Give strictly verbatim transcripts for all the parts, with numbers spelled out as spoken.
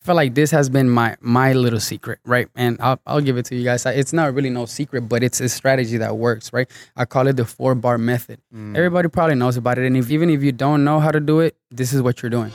feel like this has been my my little secret, right? And I'll I'll give it to you guys. It's not really no secret, but it's a strategy that works, right? I call it the four bar method. Mm. Everybody probably knows about it, and if, even if you don't know how to do it, this is what you're doing.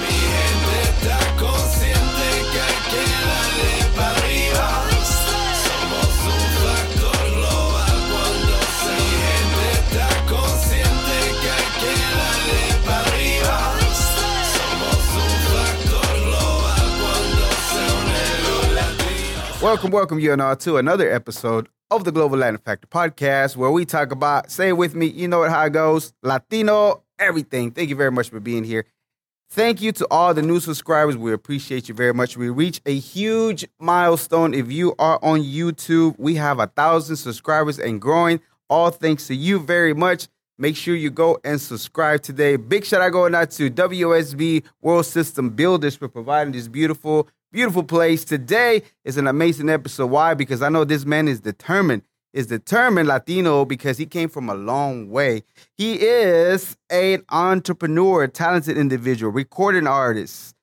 Welcome, welcome, you and all, to another episode of the Global Latin Factor podcast, where we talk about, say it with me, you know how it goes, Latino, everything. Thank you very much for being here. Thank you to all the new subscribers. We appreciate you very much. We reached a huge milestone. If you are on YouTube, we have a thousand subscribers and growing. All thanks to you very much. Make sure you go and subscribe today. Big shout out going out to W S B World System Builders for providing this beautiful Beautiful place. Today is an amazing episode. Why? Because I know this man is determined, is determined Latino because he came from a long way. He is an entrepreneur, talented individual, recording artist,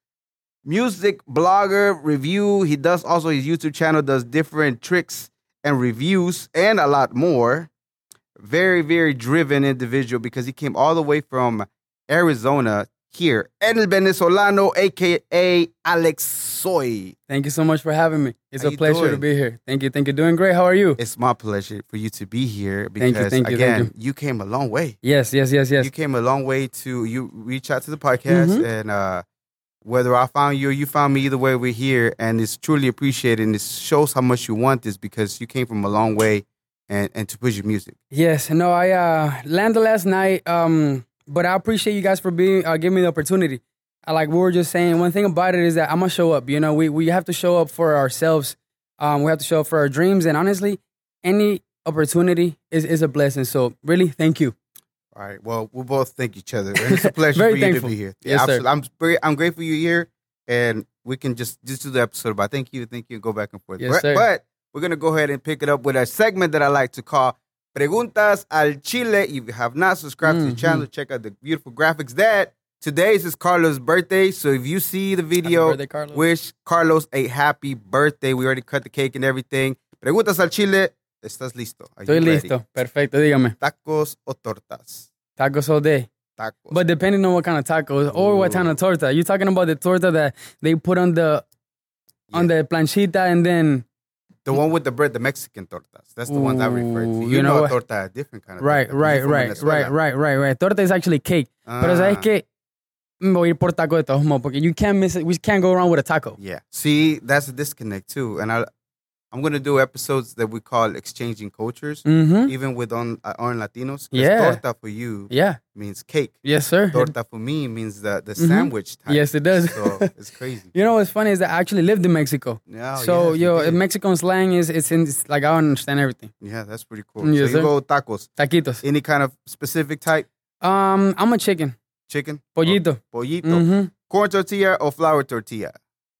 music blogger, review. He does also his YouTube channel, does different tricks and reviews and a lot more. Very, very driven individual because he came all the way from Arizona here. El Venezolano, a k a. Alex Soy. Thank you so much for having me. It's How a pleasure doing? to be here. Thank you. Thank you. Doing great. How are you? It's my pleasure for you to be here because, thank you, thank you, again, thank you. you came a long way. Yes, yes, yes, yes. You came a long way to, you reach out to the podcast, Mm-hmm. and uh, whether I found you or you found me, either way, we're here, and it's truly appreciated, and it shows how much you want this because you came from a long way and, and to push your music. Yes. No, I uh, landed last night, um, but I appreciate you guys for being uh, giving me the opportunity. Like we were just saying, one thing about it is that I'm going to show up. You know, we, we have to show up for ourselves. Um, we have to show up for our dreams. And honestly, any opportunity is, is a blessing. So really, thank you. All right. Well, we both thank each other. And it's a pleasure Very for you thankful. to be here. Yes, sir. absolutely. I'm, very, I'm grateful you're here. And we can just, just do the episode about thank you, thank you, and go back and forth. Yes, but, sir. but we're going to go ahead and pick it up with a segment that I like to call Preguntas al Chile. If you have not subscribed Mm-hmm. to the channel, check out the beautiful graphics that today's is Carlos' birthday, so if you see the video, birthday, Carlos. wish Carlos a happy birthday. We already cut the cake and everything. Preguntas al Chile, ¿estás listo? Are you Estoy ready? listo. Perfecto. Dígame. ¿Tacos o tortas? Tacos all day. Tacos. But depending on what kind of tacos or what kind of torta. You talking about the torta that they put on the on Yeah. the planchita and then... The one with the bread, the Mexican tortas. That's the ones I refer to. Ooh, You, you know, know a what? torta, a different kind of Right, torta. right, You're from right, Venezuela. right, right, right, right. Torta is actually cake. Pero Ah. ¿sabes qué? Me voy a ir por taco de todos modos porque you can't miss it. We can't go wrong with a taco. Yeah. See, that's a disconnect too. And I, I'm going to do episodes that we call exchanging cultures, Mm-hmm. even with on, uh, on Latinos. 'Cause Yeah. torta for you Yeah. means cake. Yes, sir. Torta for me means the, the Mhm. sandwich type. Yes, it does. So it's crazy. You know what's funny is that I actually lived in Mexico. Yeah, so, yes, you yo, did. Mexican slang is it's, in, it's like I understand everything. Yeah, that's pretty cool. Yes, so you sir. go tacos. Taquitos. Any kind of specific type? Um, I'm a chicken. Chicken? Pollito. Or pollito. Mm-hmm. Corn tortilla or flour tortilla?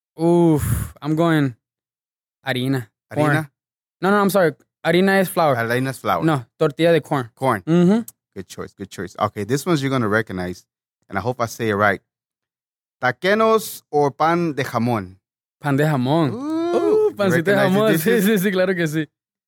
Oof. I'm going harina. Corn. Harina? No, no, I'm sorry. Harina is flour. Harina's flour. No, tortilla de corn. Corn. Mm-hmm. Good choice. Good choice. Okay, this one's you're going to recognize, and I hope I say it right. Taquenos or pan de jamón? Pan de jamón. Ooh, Uh, you pancita de recognize jamón. the Sí, dishes? sí, sí, claro que sí.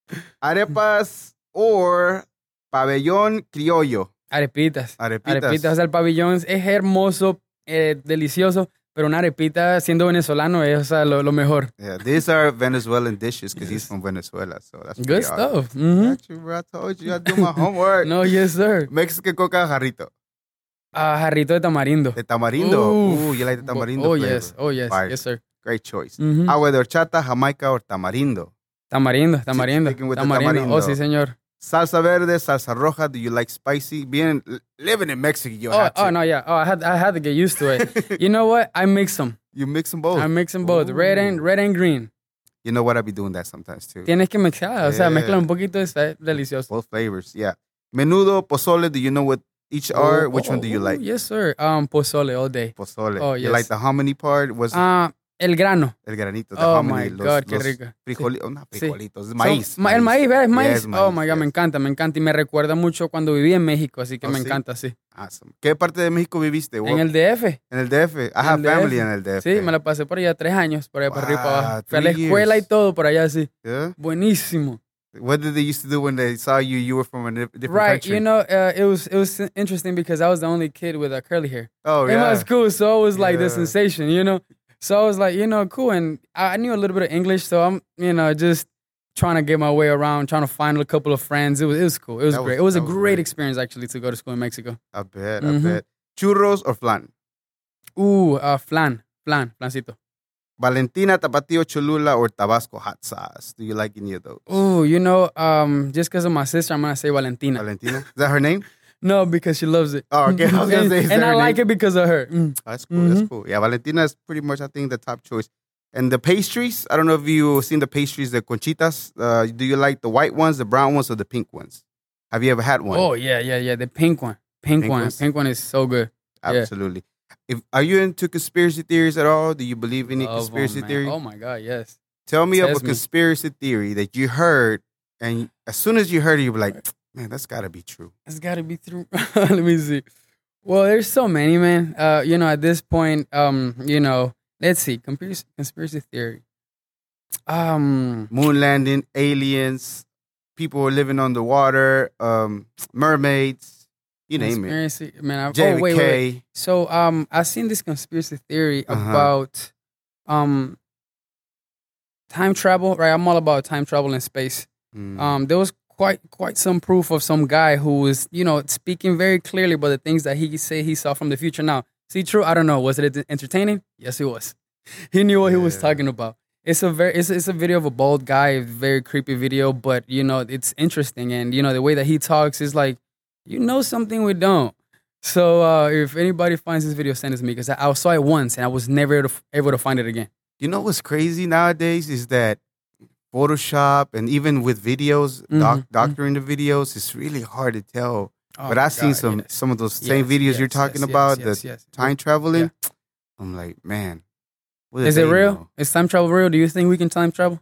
Arepas or pabellón criollo? Arepitas. Arepitas. Arepitas. O sea, el pabellón es hermoso, eh, delicioso, pero una arepita, siendo venezolano, es o sea, lo, lo mejor. Yeah, these are Venezuelan dishes because he's Yes. from Venezuela, so that's Good pretty awesome. stuff. Mm-hmm. Got you, bro. I told you I do my homework. No, yes, sir. Mexican coca jarrito. Ah, jarrito de tamarindo. De tamarindo. Oof. Ooh, you like the tamarindo Oh, flavor. yes. Oh, yes. Fire. Yes, sir. Great choice. Mhm. Agua de horchata, jamaica or tamarindo. Tamarindo, tamarindo. sticking with the Tamarindo. tamarindo. Oh, sí, señor. Salsa verde, salsa roja. Do you like spicy? Being living in Mexico, you Oh, have to. oh, no, yeah. Oh, I had, I had to get used to it. You know what? I mix them. You mix them both. I mix them both. Red and, red and green. You know what? I be doing that sometimes too. Tienes que mezclar. O sea, Yeah. mezcla un poquito. Está delicioso. Both flavors, yeah. Menudo, pozole. Do you know what each are? Which one do you Oh, like? Yes, sir. Um, pozole all day. Pozole. Oh, You yes. like the hominy part? Was Uh, El grano. El granito. The Oh hominy, my los, God, qué los rico. Frijolitos, Sí. no frijolitos, Sí. maíz, So, ma- el maíz, ¿verdad? Es maíz. Yes, maíz, Oh my God, yes. me encanta, me encanta. Y me recuerda mucho cuando viví en México, así que Oh, me ¿sí? encanta, sí. Awesome. ¿Qué parte de México viviste? En el D F. En el D F. I have el D F. family en el D F. Sí, me la pasé por allá tres años, por allá Wow, para arriba y para abajo. Fui a three la escuela years. y todo por allá, sí. Yeah? Buenísimo. What did they used to do when they saw you? You were from a di- different Right, country. you know, uh, it was it was interesting because I was the only kid with uh, curly hair. Oh, In yeah. my school, so it was like the Yeah. sensation, you know. So I was like, you know, cool, and I I knew a little bit of English, so I'm, you know, just trying to get my way around, trying to find a couple of friends. It was it was cool. It was That was- great. It was a that was great great. experience actually to go to school in Mexico. I bet, I Mhm. bet. Churros or flan? Ooh, uh, flan, flan, flancito. Valentina, Tapatio, Cholula, or Tabasco hot sauce? Do you like any of those? Ooh, you know, um, just because of my sister, I'm gonna say Valentina. Valentina? Is that her name? No, because she loves it. Oh, okay. I was gonna and say, is and that I her like name? it because of her. Mm. That's cool. That's Mhm. cool. Yeah, Valentina is pretty much, I think, the top choice. And the pastries, I don't know if you've seen the pastries, the conchitas. Uh, do you like the white ones, the brown ones, or the pink ones? Have you ever had one? Oh yeah, yeah, yeah. The pink one, pink, Pink one, ones? pink one is so good. yeah. Absolutely. If Are you into conspiracy theories at all? Do you believe any Love 'em, conspiracy man. theory? Oh my god, yes. Tell me of a Test me. conspiracy theory that you heard, and as soon as you heard it, you were like, man, that's got to be true. It's got to be through. Let me see. Well, there's so many, man. Uh, you know, at this point, um, you know, let's see, conspiracy, conspiracy theory. Um, Moon landing, aliens, people were living underwater, um, mermaids, you name it. conspiracy, man. I, J oh F K. wait, wait, wait. So, um, I've seen this conspiracy theory Uh-huh. about, um, time travel. Right, I'm all about time travel in space. Mm. Um, there was quite quite some proof of some guy who was, you know, speaking very clearly about the things that he say he saw from the future. Now, see, true, I don't know. Was it entertaining? Yes, it was. He knew what he was Yeah. talking about. It's a very it's, it's a video of a bald guy, a very creepy video, but you know, it's interesting, and you know, the way that he talks is like, you know, something we don't. So uh, if anybody finds this video, send it to me because I, I saw it once and I was never able to, able to find it again. You know what's crazy nowadays is that Photoshop and even with videos, doc, Mhm, doctoring the videos, it's really hard to tell. Oh, but I've seen God, some yes. some of those same Yes, videos yes, you're talking yes, about, yes, yes, the yes. time traveling. I'm like, man, what did Is it they real? know? Is time travel real? Do you think we can time travel?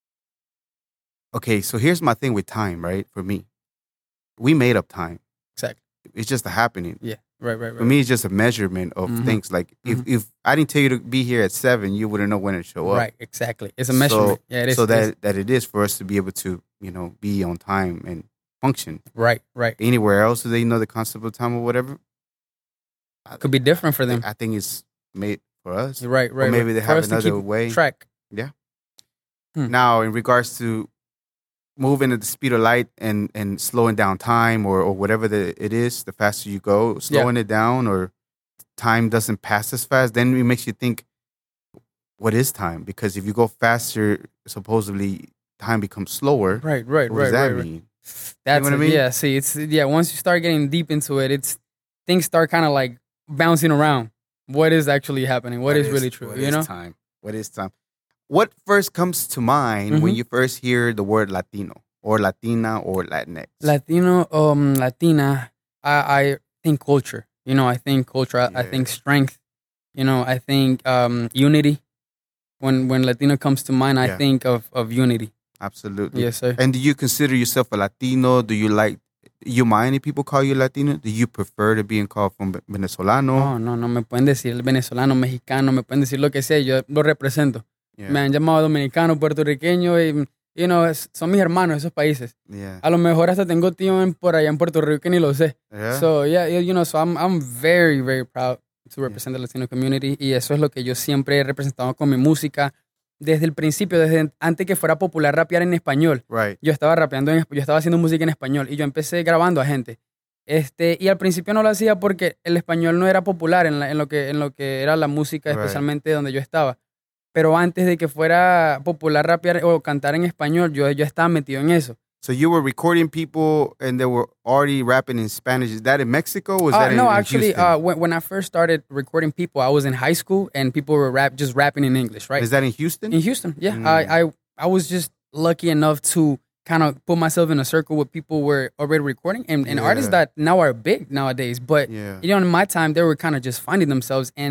Okay, so here's my thing with time, right? For me, we made up time. Exactly. It's just a happening. Yeah. Right. Right. Right. For me, it's just a measurement of Mhm. things. Like if, Mhm. if I didn't tell you to be here at seven, you wouldn't know when to show up. Right. Exactly. It's a measurement. yeah. It is. so it is. that that it is for us to be able to, you know, be on time and function. Right. Right. Anywhere else, do they know the concept of time or whatever? I, Could be different for them. I think it's made for us. Right. Right. Or maybe right. they For have us to another keep way. Track. Hmm. Now, in regards to moving at the speed of light and, and slowing down time or, or whatever the, it is, the faster you go, slowing it down or time doesn't pass as fast, then it makes you think, what is time? Because if you go faster, supposedly time becomes slower. Right. Right. What right. does that right, right. mean? That's what I it. mean? Yeah. See, it's yeah. Once you start getting deep into it, it's things start kind of like bouncing around. What is actually happening? what is, really true? What you is know. time? What is time? What first comes to mind when Mhm. you first hear the word Latino or Latina or Latinx? Latino, um, Latina. I, I think culture. You know, I think culture. I, I think Yeah. strength. You know, I think um, unity. When when Latino comes to mind, I Yeah. think of of unity. Absolutely. Yes, sir. And do you consider yourself a Latino? Do you like, you mind if people call you Latino? Do you prefer to being called from Venezolano? No, no, no me pueden decir venezolano, mexicano, me pueden decir lo que sea, yo lo represento. Yeah. Me han llamado dominicano, puertorriqueño y, you know, es- son mis hermanos esos países. Yeah. A lo mejor hasta tengo tío en, por allá en Puerto Rico que ni lo sé. Yeah. So, yeah, yeah, you know, so I'm, I'm very, very proud to represent the Latino community y eso es lo que yo siempre he representado con mi música desde el principio, desde antes que fuera popular rapear en español. Right. Yo estaba rapeando, en, yo estaba haciendo música en español y yo empecé grabando a gente. Este, y al principio no lo hacía porque el español no era popular en, la- en, lo, que, en lo que era la música, Right. especialmente donde yo estaba. Pero antes de que fuera popular rapear o cantar en español, yo, yo estaba metido en eso. So you were recording people and they were already rapping in Spanish. Is that in Mexico or was Uh, that in, no, in actually, Houston? uh, when, when I first started recording people, I was in high school and people were rap just rapping in English, right? Is that in Houston? In Houston, yeah. Mm. I, I I was just lucky enough to kind of put myself in a circle with people who were already recording and, and Yeah. artists that now are big nowadays. But Yeah. you know, in my time, they were kind of just finding themselves and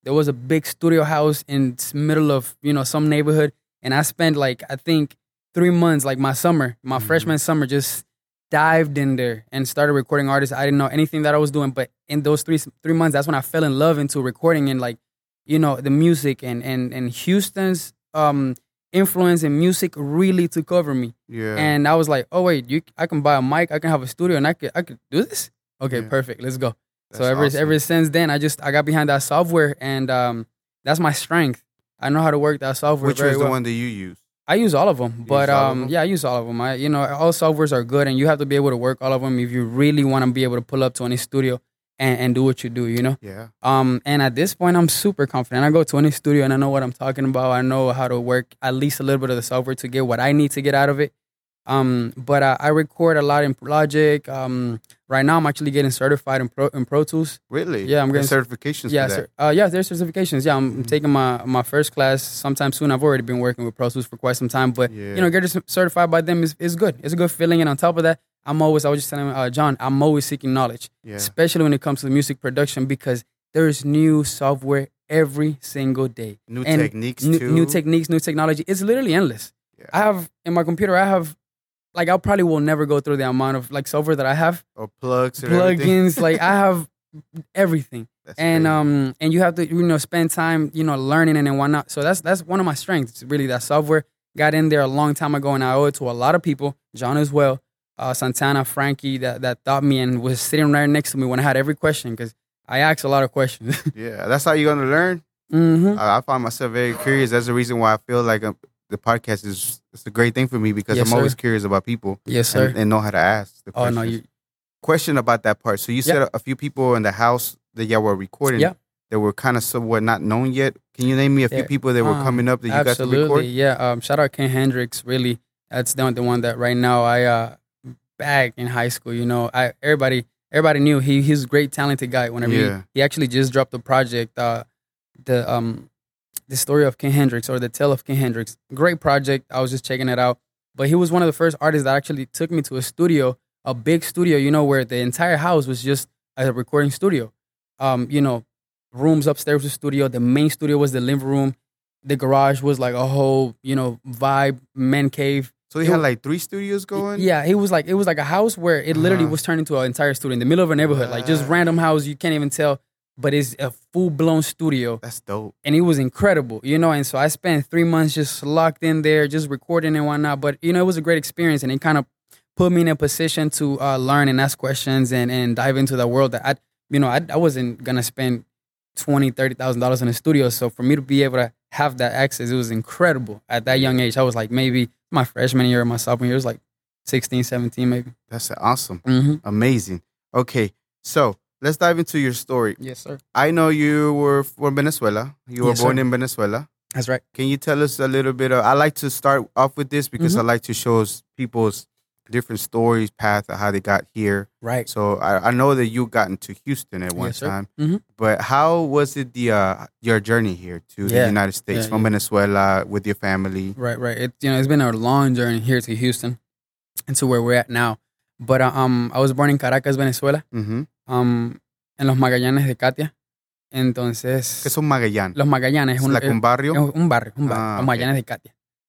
there was a big studio house in the middle of, you know, some neighborhood. And I spent like, I think three months, like my summer, my mm-hmm. freshman summer, just dived in there and started recording artists. I didn't know anything that I was doing, but in those three three months, that's when I fell in love into recording and like, you know, the music and and and Houston's um influence in music really took over me. Yeah. And I was like, oh wait, you I can buy a mic, I can have a studio, and I could I could do this. Okay, yeah. Perfect. Let's go. That's so ever awesome. ever since then, I just I got behind that software, and um that's my strength. I know how to work that software. Which very was the well. one that you use? I use all of them, you but um, them? yeah, I use all of them. I, you know, all softwares are good, and you have to be able to work all of them if you really want to be able to pull up to any studio and, and do what you do. You know. Yeah. Um, and at this point, I'm super confident. I go to any studio and I know what I'm talking about. I know how to work at least a little bit of the software to get what I need to get out of it. Um, but I, I record a lot in Logic. Um, right now I'm actually getting certified in Pro in Pro Tools. Really? Yeah, I'm getting there's certifications. Yeah, for that. Uh, yeah, there's certifications. Yeah, I'm mm-hmm. taking my my first class sometime soon. I've already been working with Pro Tools for quite some time, but yeah. you know, getting certified by them is, is good. It's a good feeling, and on top of that, I'm always I was just telling uh, John, I'm always seeking knowledge, yeah. especially when it comes to music production, because there's new software every single day, new and techniques, new, too. new techniques, new technology. It's literally endless. Yeah. I have in my computer, I have. Like, I probably will never go through the amount of, like, software that I have. Or plugs and Plugins. Like, I have everything. That's and crazy. um, and you have to, you know, spend time, you know, learning and whatnot. So that's that's one of my strengths, really, that software. Got in there a long time ago, and I owe it to a lot of people. John as well. Uh, Santana, Frankie, that, that taught me and was sitting right next to me when I had every question, because I asked a lot of questions. Yeah, that's how you're going to learn? Mm-hmm. I, I find myself very curious. That's the reason why I feel like I'm, the podcast is it's a great thing for me, because yes, I'm sir. always curious about people. Yes, sir. And, and know how to ask the oh, questions. no, you... Question about that part. So you said yeah. a, a few people in the house that y'all were recording yeah. that were kind of somewhat not known yet. Can you name me a few yeah. people that were um, coming up that you absolutely. got to record? Yeah, um, shout out Ken Hendricks, really. That's the, the one that right now I uh, back in high school, you know. I everybody everybody knew he he's a great, talented guy. Whenever yeah. he, he actually just dropped a project, uh, the um. The Story of Ken Hendricks, or The Tale of Ken Hendricks. Great project. I was just checking it out. But he was one of the first artists that actually took me to a studio, a big studio, you know, where the entire house was just a recording studio. Um, you know, rooms upstairs was the studio. The main studio was the living room. The garage was like a whole, you know, vibe, man cave. So he it had was, like three studios going? Yeah, it was like it was like a house where it literally uh-huh. was turned into an entire studio in the middle of a neighborhood. Like just random house, you can't even tell. But it's a full-blown studio. That's dope. And it was incredible, you know? And so I spent three months just locked in there, just recording and whatnot. But, you know, it was a great experience. And it kind of put me in a position to uh, learn and ask questions and, and dive into the world that I, you know, I, I wasn't going to spend twenty thousand dollars, thirty thousand dollars in a studio. So for me to be able to have that access, it was incredible at that young age. I was like maybe my freshman year or my sophomore year. It was like sixteen, seventeen maybe. That's awesome. Mm-hmm. Amazing. Okay, so let's dive into your story. Yes, sir. I know you were from Venezuela. You were yes, born sir. in Venezuela. That's right. Can you tell us a little bit of, I like to start off with this because mm-hmm. I like to show us people's different stories, path of how they got here. Right. So I, I know that you got into Houston at one yes, time, mm-hmm. but how was it the uh, your journey here to yeah. the United States yeah, from yeah. Venezuela with your family? Right, right. It you know it's been a long journey here to Houston and to where we're at now. But uh, um, I was born in Caracas, Venezuela. Mm-hmm. Um, en los Magallanes de Katia. Entonces... ¿Qué son Magallanes? Los Magallanes. ¿Es un, like un barrio? Es un barrio, un barrio. Ah, los Magallanes okay. de Katia.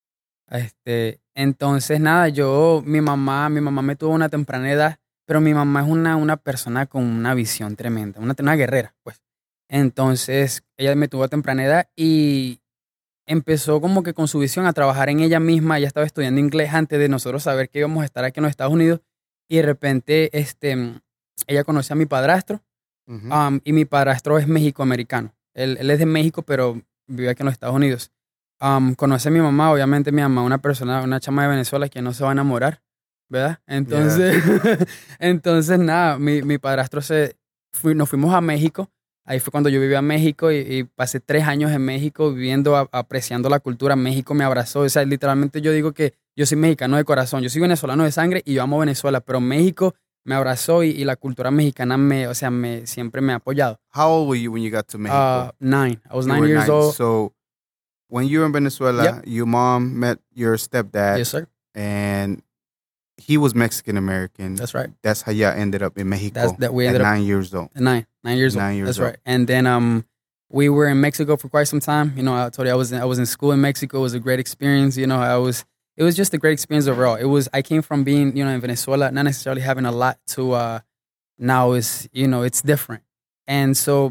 Este, entonces, nada, yo, mi mamá, mi mamá me tuvo una temprana edad, pero mi mamá es una, una persona con una visión tremenda, una, una guerrera, pues. Entonces, ella me tuvo a temprana edad y empezó como que con su visión a trabajar en ella misma. Ella estaba estudiando inglés antes de nosotros saber que íbamos a estar aquí en los Estados Unidos. Y de repente, este, ella conoció a mi padrastro. Uh-huh. Um, y mi padrastro es mexicoamericano. Él, él es de México, pero vive aquí en los Estados Unidos. Um, conoce a mi mamá, obviamente mi mamá, una persona, una chama de Venezuela que no se va a enamorar, ¿verdad? Entonces, yeah. entonces nada, mi, mi padrastro se, fui, nos fuimos a México. Ahí fue cuando yo vivía en México y, y pasé tres años en México viviendo, a, apreciando la cultura. México me abrazó. O sea, literalmente yo digo que yo soy mexicano de corazón. Yo soy venezolano de sangre y yo amo Venezuela, pero México me abrazó y, y la cultura mexicana me, o sea, me, siempre me ha apoyado. How old were you when you got to Mexico? Uh, nine. I was you nine years nine. old. So when you were in Venezuela, yep. your mom met your stepdad. Yes, sir. And he was Mexican-American. That's right. That's how y'all ended up in Mexico. That's, that we ended at up, nine years old. Nine. Nine years nine old. Years That's old. right. And then um, we were in Mexico for quite some time. You know, I told you I was in, I was in school in Mexico. It was a great experience. You know, I was it was just a great experience overall. It was I came from being, you know, in Venezuela, not necessarily having a lot to uh now is, you know, it's different. And so,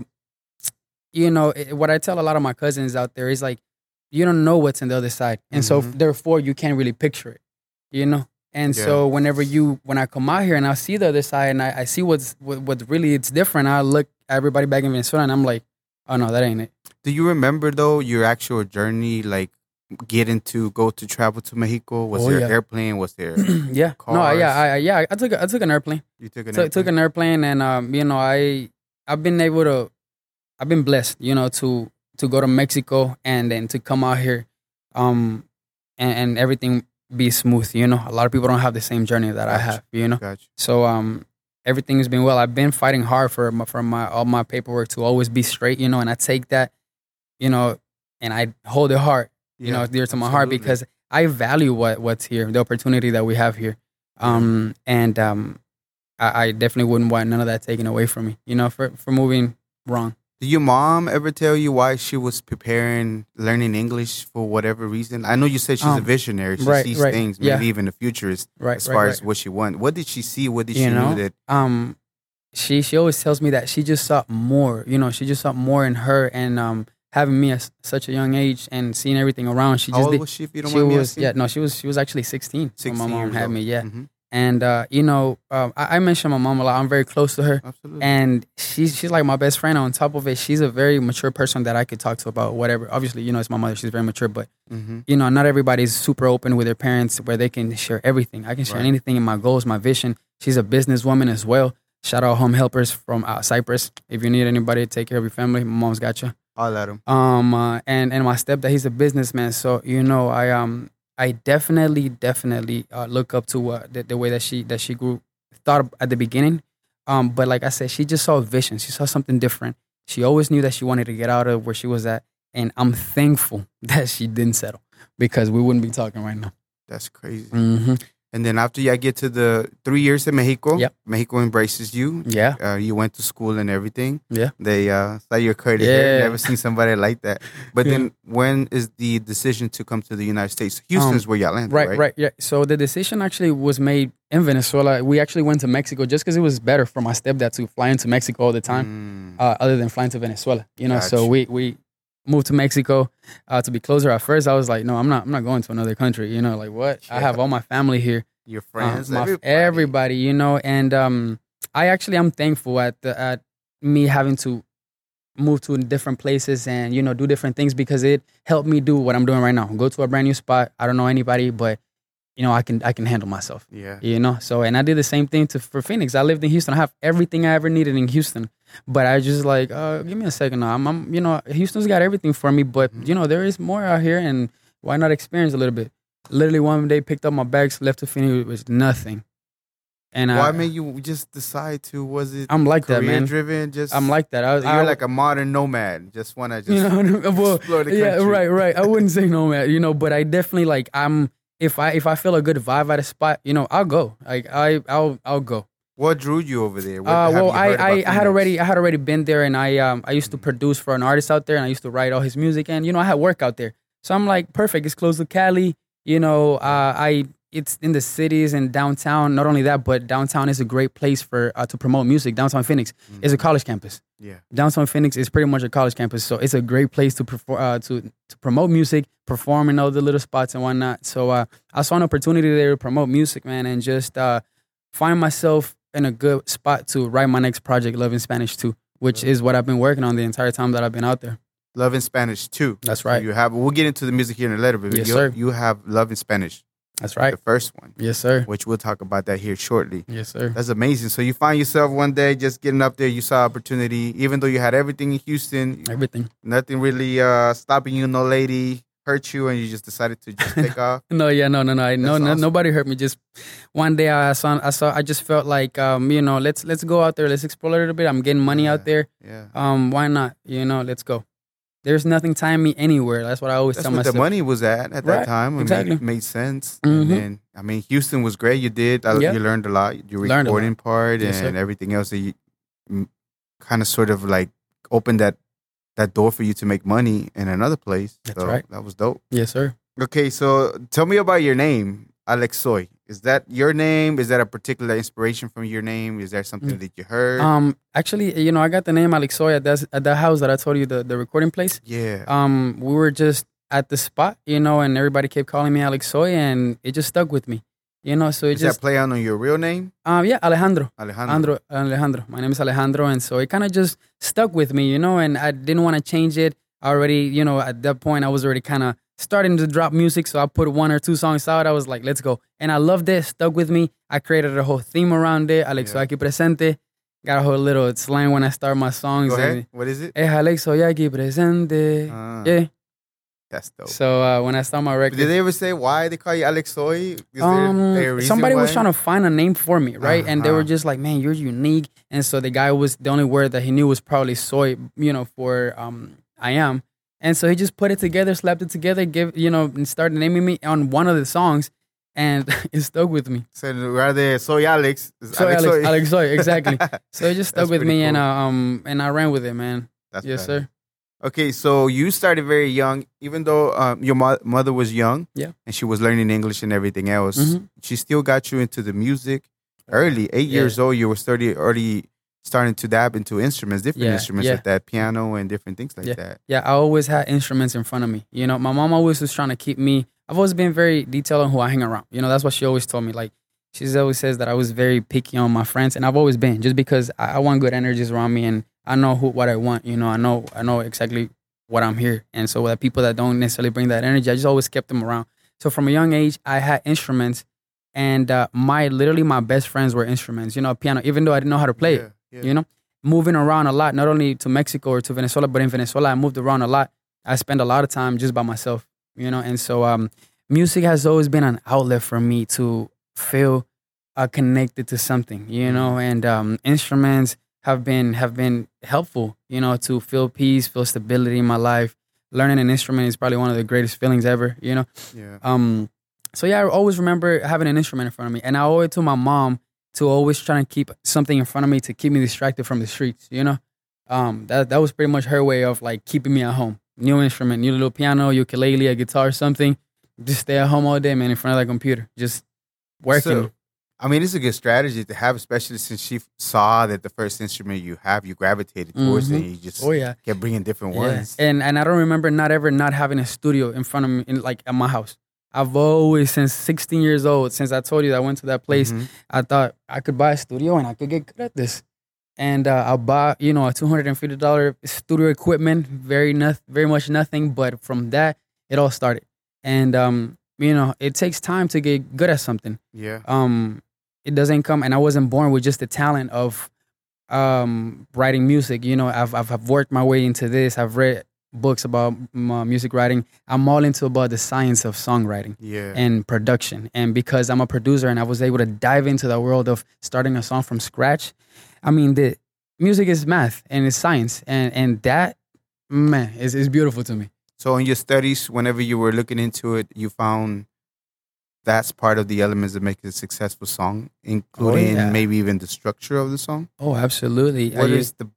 you know, it, what I tell a lot of my cousins out there is like, you don't know what's on the other side. And Mm-hmm. so therefore you can't really picture it, you know? And Yeah. so whenever you, when I come out here and I see the other side and I, I see what's, what, what really it's different, I look at everybody back in Venezuela and I'm like, oh no, that ain't it. Do you remember though your actual journey, like getting to go to travel to Mexico? Was Oh, there yeah. an airplane? Was there yeah. No, I- yeah, I, I- yeah. I took, a, I took an airplane. you took an Took, airplane? took an airplane and, um, you know, I, I've been able to, I've been blessed, you know, to, to go to Mexico and then to come out here, um, and, and everything be smooth, you know. A lot of people don't have the same journey that I Gotcha. have, you know. Gotcha. So um, everything has been well. I've been fighting hard for my, for my all my paperwork to always be straight, you know. And I take that, you know, and I hold it hard, you know, Yeah, dear to my heart absolutely. because I value what what's here, the opportunity that we have here, um, and um, I, I definitely wouldn't want none of that taken away from me, you know, for for moving wrong. Did your mom ever tell you why she was preparing, learning English for whatever reason? I know you said she's a Um, visionary. She right, sees right, things, yeah. maybe even the futurist, Right, as right, far right. as what she wants. What did she see? What did You she know? know that? um she she always tells me that she just saw more, you know, she just saw more in her and um having me at such a young age and seeing everything around. She How just old did, was she, if you don't she mind me was asking? yeah no she was she was actually sixteen, when my mom years had old. me, yeah. Mhm. And uh you know, um, I, I mention my mom a lot. I'm very close to her. Absolutely. And she's she's like my best friend. On top of it, she's a very mature person that I could talk to about whatever. Obviously, you know, it's my mother. She's very mature, but hmm you know, not everybody's super open with their parents where they can share everything. I can share Right. anything in my goals, my vision. She's a businesswoman as well. Shout out Home Helpers from uh, Cyprus. If you need anybody to take care of your family, my mom's got you. I'll let him. Um, uh, and and my stepdad, he's a businessman. So you know, I um, I definitely, definitely uh, look up to uh, the, the way that she that she grew. Thought at the beginning, um, but like I said, she just saw a vision. She saw something different. She always knew that she wanted to get out of where she was at, and I'm thankful that she didn't settle because we wouldn't be talking right now. That's crazy. Mm-hmm. And then after you get to the three years in Mexico, Yep. Mexico embraces you. Yeah, Uh, you went to school and everything. yeah. They uh, saw your credit here. Yeah. Never seen somebody like that. But Yeah. then when is the decision to come to the United States? Houston's Um, where y'all landed, Right, right? right, yeah. So the decision actually was made in Venezuela. We actually went to Mexico just because it was better for my stepdad to fly into Mexico all the time, Mm, uh, other than flying to Venezuela. You know, so Gotcha. we we moved to Mexico uh, to be closer. At first, I was like, no, I'm not. I'm not going to another country. You know, like what? I have all my family here. your Uh, friends, my- everybody. everybody, you know, and um, I actually am thankful at the, at me having to move to different places and you know do different things because it helped me do what I'm doing right now. Go to a brand new spot. I don't know anybody, but you know I can I can handle myself. Yeah. You know, so and I did the same thing to for Phoenix. I lived in Houston. I have everything I ever needed in Houston, but I just like uh, give me a second. Now. I'm, I'm you know Houston's got everything for me, but Mhm. you know there is more out here, and why not experience a little bit? Literally one day picked up my bags, left to Phoenix. It was nothing, and Why I made you just decide to? Was it I'm like that, career man. driven? Just I'm like that. I, you're I, like a modern nomad. Just want to just you know, well, explore the yeah, country. right, right. I wouldn't say no, man. You know, but I definitely like. I'm if I if I feel a good vibe at a spot, you know, I'll go. Like I I'll I'll go. What drew you over there? What Uh, have well, you I heard I, about I had Phoenix? already I had already been there, and I um I used to Mhm. produce for an artist out there, and I used to write all his music, and you know I had work out there, so I'm like perfect. It's close to Cali, you know. Uh, I it's in the cities and downtown. Not only that, but downtown is a great place for uh, to promote music. Downtown Phoenix is a college campus. Yeah. Downtown Phoenix is pretty much a college campus, so it's a great place to perform, uh, to to promote music, perform in all the little spots and whatnot. So uh, I saw an opportunity there to promote music, man, and just uh, find myself in a good spot to write my next project, Love in Spanish too, which is what I've been working on the entire time that I've been out there. Love in Spanish too. That's So right. you have. We'll get into the music here in a little bit. but Yes, you, sir. You have Love in Spanish, That's right. the first one, Yes, sir. which we'll talk about that here shortly. Yes, sir. That's amazing. So you find yourself one day just getting up there. You saw opportunity, even though you had everything in Houston, Everything. nothing really uh, stopping you. No lady hurt you, and you just decided to just take off. No, yeah, no, no, no, I- no, That's no, awesome. nobody hurt me. Just one day I saw, I saw, I just felt like, um, you know, let's let's go out there, let's explore a little bit. I'm getting money Yeah. out there. Yeah. Um, why not? You know, let's go. There's nothing tying me anywhere. That's what I always That's tell what myself. the money was at at that Right, time. It exactly. made, made sense. Mhm. And then, I mean, Houston was great. You did. I, Yeah. You learned a lot. Your Learned a lot. recording part Yes, sir. and everything else that you kind of sort of like opened that that door for you to make money in another place. That's so right. That was dope. Yes, sir. Okay, so tell me about your name, Alexoy. Is that your name? Is that a particular inspiration from your name? Is there something Mm. that you heard? Um, actually, you know, I got the name Alexoy at that at that house that I told you, the the recording place. yeah. Um, we were just at the spot, you know, and everybody kept calling me Alexoy, and it just stuck with me, you know. So it Is just that play on your real name? um, yeah, Alejandro. Alejandro. Alejandro, Alejandro. My name is Alejandro, and so it kind of just stuck with me, you know. And I didn't want to change it. I already, you know, at that point, I was already kind of starting to drop music, so I put one or two songs out. I was like, let's go, and I loved it. Stuck with me. I created a whole theme around it. Alexoy Yeah. aquí presente. Got a whole little slang when I start my songs. Go ahead. and, What is it? Eh, Alexoy aquí presente. Ah, Yeah. That's dope. So uh, when I start my record, Did they ever say why they call you Alexoy? Is there- um, there a reason somebody was why? trying to find a name for me, right? And they were Uh-huh. just like, "Man, you're unique." And so the guy was the only word that he knew was probably soy, you know, for um, I am. And so he just put it together, slapped it together, give you know, and started naming me on one of the songs, and it stuck with me. So rather, soy Alex. it's So Alex, Alexoy. Alexoy, exactly. So it just stuck That's with pretty me, and uh, cool. um, and I ran with it, man. That's Yes, better. sir. Okay, so you started very young, even though um, your mo- mother was young, Yeah. and she was learning English and everything else. Mhm. She still got you into the music early. Eight Yeah. years old, you were starting already starting to dab into instruments, different Yeah, instruments yeah. like that, piano and different things like Yeah. that. Yeah, I always had instruments in front of me. You know, my mom always was trying to keep me. I've always been very detailed on who I hang around. You know, that's what she always told me. Like, she always says that I was very picky on my friends, and I've always been just because I, I want good energies around me, and I know who what I want. You know, I know I know exactly what I'm here, and so the people that don't necessarily bring that energy, I just always kept them around. So from a young age, I had instruments, and uh, my literally my best friends were instruments. You know, piano, even though I didn't know how to play it. Yeah, yeah. You know, moving around a lot, not only to Mexico or to Venezuela, but in Venezuela, I moved around a lot. I spent a lot of time just by myself, you know, and so um, music has always been an outlet for me to feel uh, connected to something, you know, and um, instruments have been have been helpful, you know, to feel peace, feel stability in my life. Learning an instrument is probably one of the greatest feelings ever, you know. Yeah. Um, so yeah, I always remember having an instrument in front of me, and I owe it to my mom to always try to keep something in front of me to keep me distracted from the streets, you know. Um, that that was pretty much her way of like keeping me at home. New instrument, new little piano, ukulele, a guitar, something. Just stay at home all day, man, in front of that computer, just working. So, I mean, it's a good strategy to have, especially since she saw that the first instrument you have, you gravitated towards it, Mhm. and you just Oh yeah. kept bringing different Yeah. ones. And and I don't remember not ever not having a studio in front of me in like at my house. I've always since sixteen years old, since I told you that I went to that place, Mhm. I thought I could buy a studio and I could get good at this. And uh, I bought, you know, a two hundred fifty dollars studio equipment, very noth- very much nothing, but from that it all started. And um, you know, it takes time to get good at something. Yeah. Um, it doesn't come, and I wasn't born with just the talent of um writing music. You know, I've I've, I've worked my way into this. I've read books about uh, music writing. I'm all into about the science of songwriting Yeah. and production. And because I'm a producer and I was able to dive into the world of starting a song from scratch, I mean, the music is math and it's science, and and that man is is beautiful to me. So in your studies, whenever you were looking into it, you found that's part of the elements that make a successful song, including yeah. maybe even the structure of the song. Oh, absolutely. What I- is the?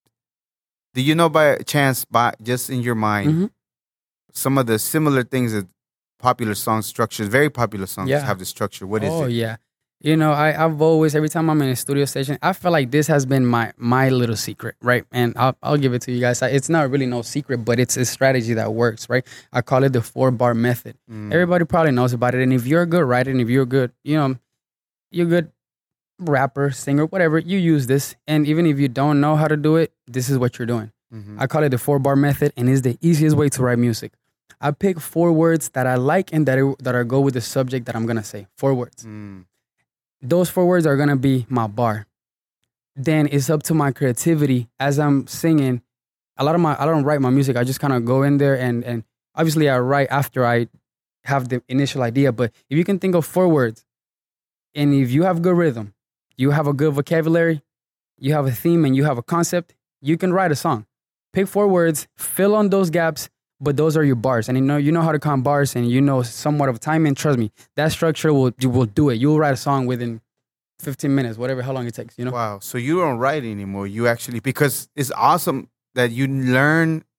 Do you know by chance, by just in your mind, Mhm. some of the similar things that popular song structures, very popular songs Yeah. have the structure? What is oh it? yeah, you know, I I've always every time I'm in a studio session, I feel like this has been my my little secret, right? And I'll I'll give it to you guys. It's not really no secret, but it's a strategy that works, right? I call it the four bar method. Mm. Everybody probably knows about it, and if you're a good writer, and if you're good, you know, you're a good rapper, singer, whatever, you use this. And even if you don't know how to do it, this is what you're doing. Mhm. I call it the four bar method, and it's the easiest way to write music. I pick four words that I like and that are, that are go with the subject that I'm gonna say. Four words. Mm. Those four words are gonna be my bar. Then it's up to my creativity as I'm singing. A lot of my I don't write my music. I just kind of go in there and and obviously I write after I have the initial idea. But if you can think of four words, and if you have good rhythm, you have a good vocabulary, you have a theme, and you have a concept, you can write a song. Pick four words, fill on those gaps, but those are your bars. And you know you know how to count bars, and you know somewhat of timing. Trust me, that structure will you will do it. You'll write a song within fifteen minutes, whatever, how long it takes. You know. Wow. So you don't write anymore. You actually, because it's awesome that you learn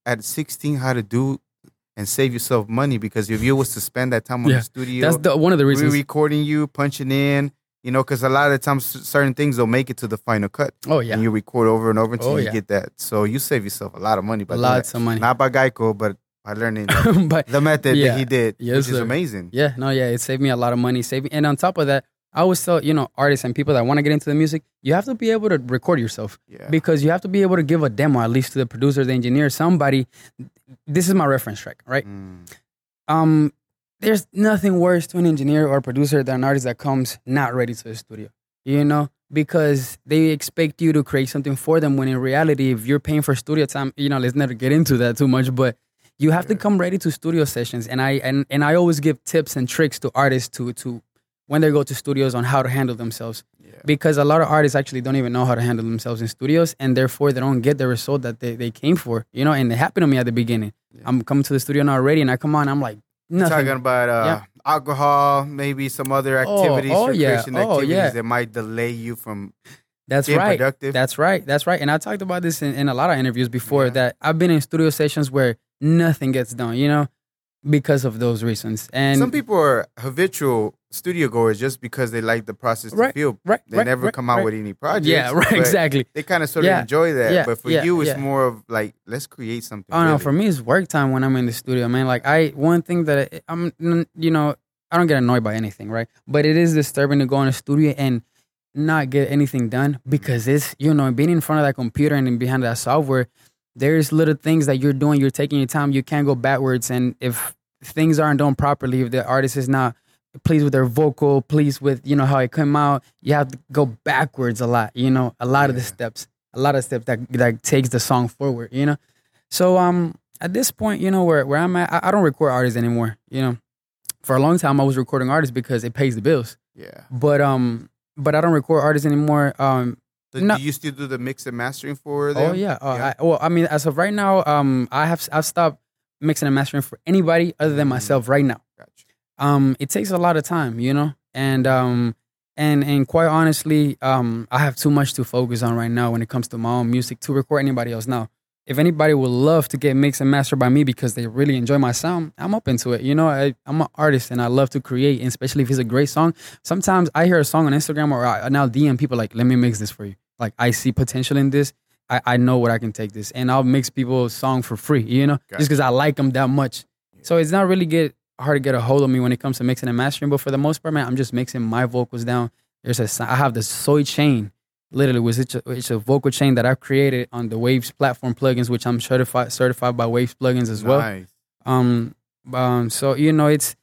at sixteen how to do and save yourself money, because if you was to spend that time on Yeah. the studio, That's the, one of the reasons. re-recording you, punching in, you know, because a lot of the times certain things don't make it to the final cut. Oh yeah, And you record over and over until Oh, you yeah. get that. So you save yourself a lot of money by doing lots that. of money. Not by Geico, but by learning the, but the method Yeah. that he did, Yes, which is sir. amazing. yeah, no, yeah, it saved me a lot of money. Saving, and on top of that, I always tell you know artists and people that want to get into the music, you have to be able to record yourself. Yeah. Because you have to be able to give a demo at least to the producer, the engineer, somebody. This is my reference track, right? Mm. Um, there's nothing worse to an engineer or producer than an artist that comes not ready to the studio. You know, because they expect you to create something for them when in reality, if you're paying for studio time, you know, let's not get into that too much, but you have to come ready to studio sessions. And I and, and I always give tips and tricks to artists to to when they go to studios on how to handle themselves. Yeah. Because a lot of artists actually don't even know how to handle themselves in studios, and therefore they don't get the result that they, they came for. You know, and it happened to me at the beginning. Yeah. I'm coming to the studio now already, and I come on, I'm like, nothing. Talking about uh, Yeah. alcohol, maybe some other Oh, activities, oh, yeah. recreation Oh, activities yeah. that might delay you from That's being right. productive. That's right. That's right. And I talked about this in, in a lot of interviews before Yeah. that I've been in studio sessions where nothing gets done, you know, because of those reasons. And Some people are habitual studio goers just because they like the process to Right, feel. right, They right, never right, come out right. with any projects. yeah, right, but exactly. They kind of sort Yeah, of enjoy that. yeah, But for yeah, you, it's yeah. more of like, let's create something. Oh no, really. for me it's work time when I'm in the studio, man. Like I, one thing that I, I'm, you know, I don't get annoyed by anything, right? But it is disturbing to go in the studio and not get anything done because it's, you know, being in front of that computer and then behind that software, there's little things that you're doing, you're taking your time, you can't go backwards. And if things aren't done properly, if the artist is not pleased with their vocal, pleased with, you know, how it came out, you have to go backwards a lot, you know, a lot of the Yeah. steps, a lot of steps that, that takes the song forward, you know? So, um, at this point, you know, where, where I'm at, I, I don't record artists anymore, you know? For a long time, I was recording artists because it pays the bills. Yeah. But um, but I don't record artists anymore. Um, So No. do you still do the mix and mastering for them? oh yeah. Uh, Yeah. I, well, I mean, as of right now, um, I have I've stopped mixing and mastering for anybody other than Mm. myself right now. Gotcha. Um, it takes a lot of time, you know, and um, and and quite honestly, um, I have too much to focus on right now when it comes to my own music to record anybody else now. If anybody would love to get mixed and mastered by me because they really enjoy my sound, I'm open to it. You know, I, I'm an artist and I love to create, and especially if it's a great song. Sometimes I hear a song on Instagram or I now D M people like, let me mix this for you. Like, I see potential in this. I, I know what I can take this. And I'll mix people's song for free, you know, Gotcha. just because I like them that much. So it's not really get hard to get a hold of me when it comes to mixing and mastering. But for the most part, man, I'm just mixing my vocals down. There's a, I have the Soy chain. Literally, was it's a, it's a vocal chain that I've created on the Waves platform plugins, which I'm certified certified by Waves plugins as well. Nice. Um, um, so you know, it's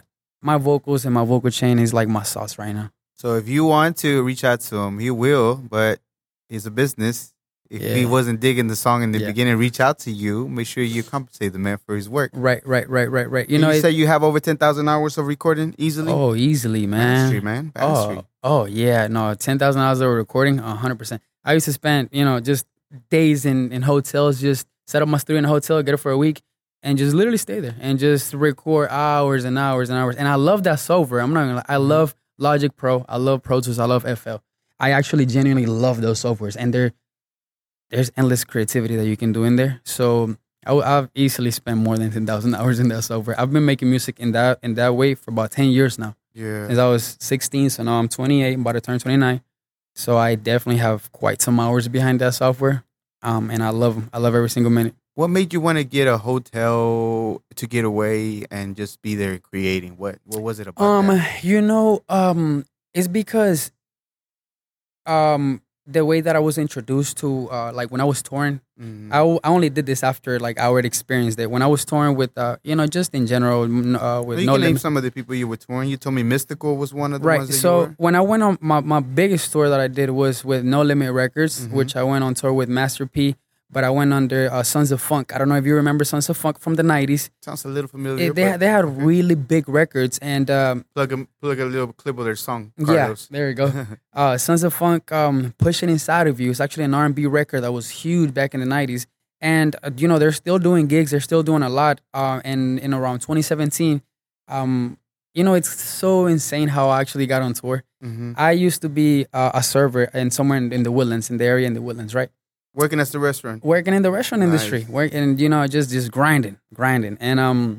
my vocals and my vocal chain is like my sauce right now. So if you want to reach out to him, he will, but it's a business. If he Yeah. wasn't digging the song in the Yeah. beginning, reach out to you. Make sure you compensate the man for his work. Right, right, right, right, right. You You know, you it- say you have over ten thousand hours of recording easily? oh, easily, man. Mastery, man. Mastery. Oh, oh yeah, no, ten thousand hours of recording, a hundred percent. I used to spend, you know, just days in in hotels, just set up my studio in a hotel, get it for a week, and just literally stay there and just record hours and hours and hours. And I love that software. I'm not gonna lie. I love Logic Pro. I love Pro Tools. I love F L. I actually genuinely love those softwares, and there, there's endless creativity that you can do in there. So I, I've easily spent more than ten thousand hours in that software. I've been making music in that in that way for about ten years now. Yeah. Since I was sixteen, so now I'm twenty-eight, I'm about to turn twenty-nine. So I definitely have quite some hours behind that software, um, and I love them. I love every single minute. What made you want to get a hotel to get away and just be there creating? What What was it about Um, that? you know, um, it's because, um, the way that I was introduced to, uh, like when I was touring, Mhm. I, I only did this after like I already experienced it. When I was touring with, uh, you know, just in general, n- uh, with you no can name limit. some of the people you were touring. You told me Mystical was one of the Right. ones that you So were. when I went on my, my biggest tour that I did was with No Limit Records, Mhm. which I went on tour with Master P, but I went under uh, Sons of Funk. I don't know if you remember Sons of Funk from the nineties. Sounds a little familiar. It, they, but they had okay. really big records. And um, plug a, plug a little clip of their song. yeah, Carlos. there you go. uh, Sons of Funk, um, Pushing Inside of You. It's actually an R and B record that was huge back in the nineties. And, uh, you know, they're still doing gigs. They're still doing a lot. Uh, and in around twenty seventeen, um, you know, it's so insane how I actually got on tour. Mhm. I used to be uh, a server in somewhere in, in the Woodlands, in the area in the Woodlands, right? Working at the restaurant. Working in the restaurant Nice. industry. Working, you know, just just grinding, grinding. And um,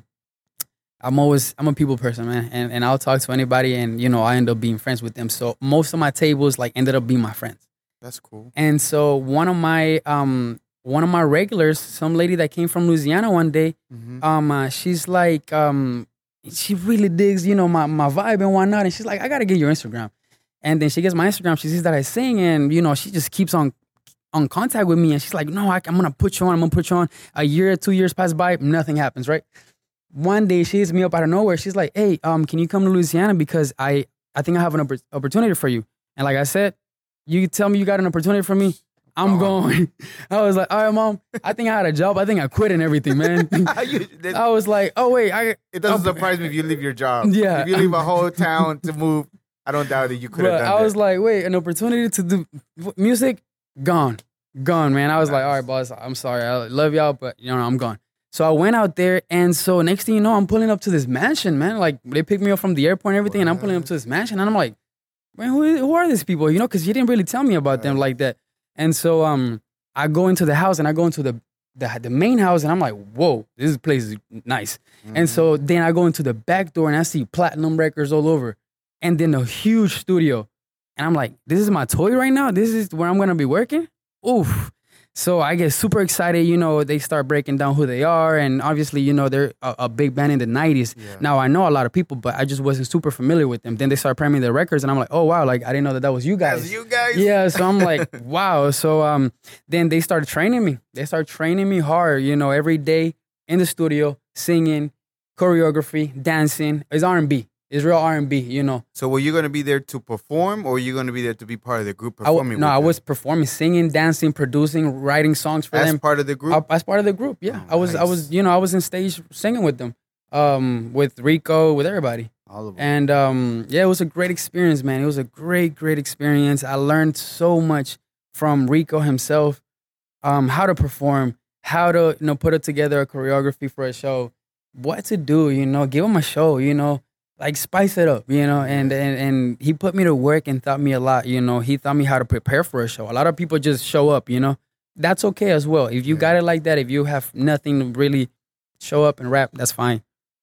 I'm always I'm a people person, man. And and I'll talk to anybody, and you know, I end up being friends with them. So most of my tables like ended up being my friends. That's cool. And so one of my um one of my regulars, some lady that came from Louisiana one day, Mm-hmm. um, uh, she's like um, she really digs, you know, my my vibe and whatnot. And she's like, I gotta get your Instagram. And then she gets my Instagram. She sees that I sing, and you know, she just keeps on on contact with me. And she's like, no, I, I'm gonna put you on. I'm gonna put you on. A year, two years pass by, nothing happens, right? One day she hits me up out of nowhere. She's like, hey, um, can you come to Louisiana because I I think I have an oppor- opportunity for you. And like I said, you tell me you got an opportunity for me, I'm Uh-huh. going. I was like, all right, mom. I think I had a job. I think I quit and everything, man. You- that- I was like, oh wait, I. it doesn't oh, surprise me if you leave your job. Yeah. If you leave a whole town to move, I don't doubt that you could have But done I that. was like, wait, an opportunity to do w- music, gone, gone, man. I was like, all right, boss, I'm sorry, I love y'all, but you know, I'm gone. So I went out there, and so next thing you know, I'm pulling up to this mansion, man. Like they picked me up from the airport and everything, and I'm pulling up to this mansion, and I'm like, man, who, who are these people? You know, because you didn't really tell me about them like that. And so um, I go into the house, and I go into the the, the main house, and I'm like, whoa, this place is nice. And so then I go into the back door, and I see platinum records all over, and then a huge studio. And I'm like, this is my toy right now? This is where I'm going to be working? Oof. So I get super excited. You know, they start breaking down who they are. And obviously, you know, they're a, a big band in the nineties. Yeah. Now, I know a lot of people, but I just wasn't super familiar with them. Then they start playing me their records. And I'm like, oh, wow, like I didn't know that that was you guys. That's you guys. Yeah, so I'm like, wow. So um, then they started training me. They started training me hard, you know, every day in the studio, singing, choreography, dancing. It's R and B. It's real R and B, you know. So were you going to be there to perform, or were you going to be there to be part of the group I w- performing? no, with I them? was performing, singing, dancing, producing, writing songs for as them. part of the group. I- as part of the group, yeah. Oh, I was, I nice. was, you know, I was in stage singing with them, um, with Rico, with everybody. All of them. And um, yeah, it was a great experience, man. It was a great, great experience. I learned so much from Rico himself, um, how to perform, how to, you know, put it together a choreography for a show, what to do, you know, give him a show, you know, like spice it up, you know. And and and he put me to work and taught me a lot, you know. He taught me how to prepare for a show. A lot of people just show up, you know. That's okay as well. If you Yeah. got it like that, if you have nothing to really show up and rap, that's fine.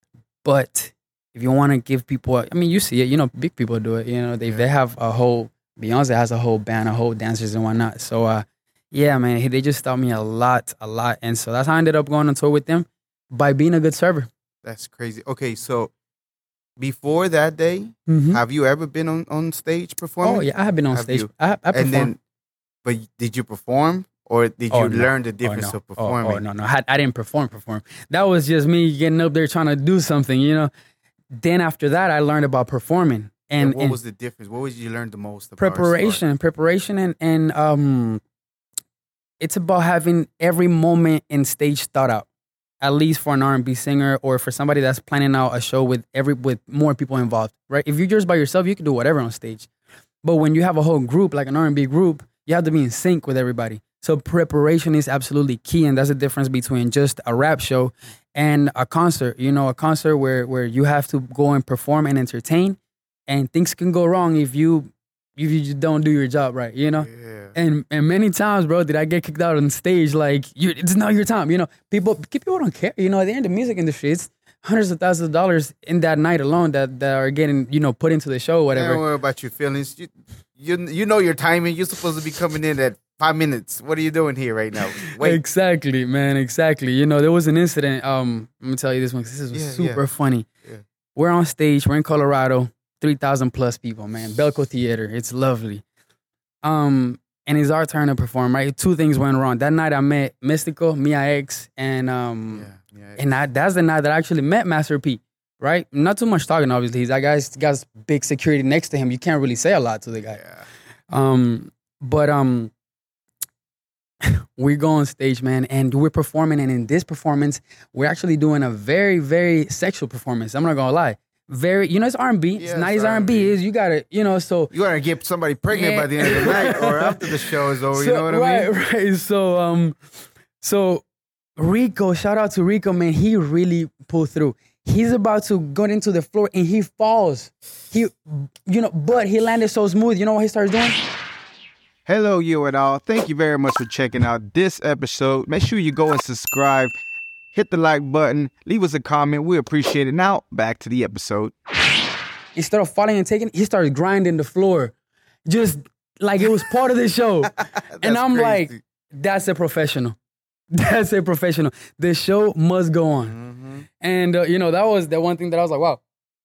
But if you want to give people, a, I mean, you see it, you know, big people do it, you know, they Yeah. they have a whole, Beyonce has a whole band, a whole dancers and whatnot. So, uh, yeah, man, he- they just taught me a lot, a lot. And so that's how I ended up going on tour with them, by being a good server. That's crazy. Okay, so before that day, Mm-hmm. have you ever been on, on stage performing? Oh, yeah, I have been on Have stage. you? I, I performed. And then, but did you perform, or did Oh, you no. learn the Oh, difference no. of performing? Oh, oh, no, no. I, I didn't perform, perform. That was just me getting up there trying to do something, you know. Then after that, I learned about performing. And, And, what and was the difference? What was you learn the most about? preparation, preparation, and, and um, it's about having every moment in stage thought out. At least for an R and B singer, or for somebody that's planning out a show with every with more people involved, right? If you're just by yourself, you can do whatever on stage. But when you have a whole group, like an R and B group, you have to be in sync with everybody. So preparation is absolutely key, and that's the difference between just a rap show and a concert. You know, a concert where where you have to go and perform and entertain, and things can go wrong if you if you just don't do your job right. You know. Yeah. And and many times, bro, did I get kicked out on stage? Like, you, it's not your time. You know, people people don't care. You know, at the end of the music industry, it's hundreds of thousands of dollars in that night alone that, that are getting, you know, put into the show, Don't whatever. worry about your feelings. You, you you know your timing. You're supposed to be coming in at five minutes. What are you doing here right now? Wait. Exactly, man. Exactly. You know, there was an incident. Um, I'm gonna tell you this one 'cause this was Yeah, super yeah. funny. Yeah. We're on stage. We're in Colorado. Three thousand plus people, man. Belco Theater. It's lovely. Um. And it's our turn to perform, right? Two things went wrong. That night I met Mystical, Mia X, and um, Yeah, yeah. and I, that's the night that I actually met Master P, right? Not too much talking, obviously. He's that guy's got big security next to him. You can't really say a lot to the guy. yeah. Um, but um, we go on stage, man, and we're performing. And in this performance, we're actually doing a very, very sexual performance. I'm not gonna lie. Very, you know, it's R and B. Yeah, It's it's nineties R and B. R and B. Is you gotta, you know, so You gotta get somebody pregnant Yeah. by the end of the night, or after the show is over. you So- know what I right, mean? right. So, um, so Rico, shout out to Rico, man. He really pulled through. He's about to go into the floor and he falls. He, you know, but he landed so smooth. You know what he starts doing? Hello, you and all. Thank you very much for checking out this episode. Make sure you go and subscribe, hit the like button, leave us a comment. We appreciate it. Now, back to the episode. Instead of falling and taking, he started grinding the floor, just like it was part of the show. And I'm crazy. Like, that's a professional. That's a professional. The show must go on. Mm-hmm. And, uh, you know, that was the one thing that I was like, wow.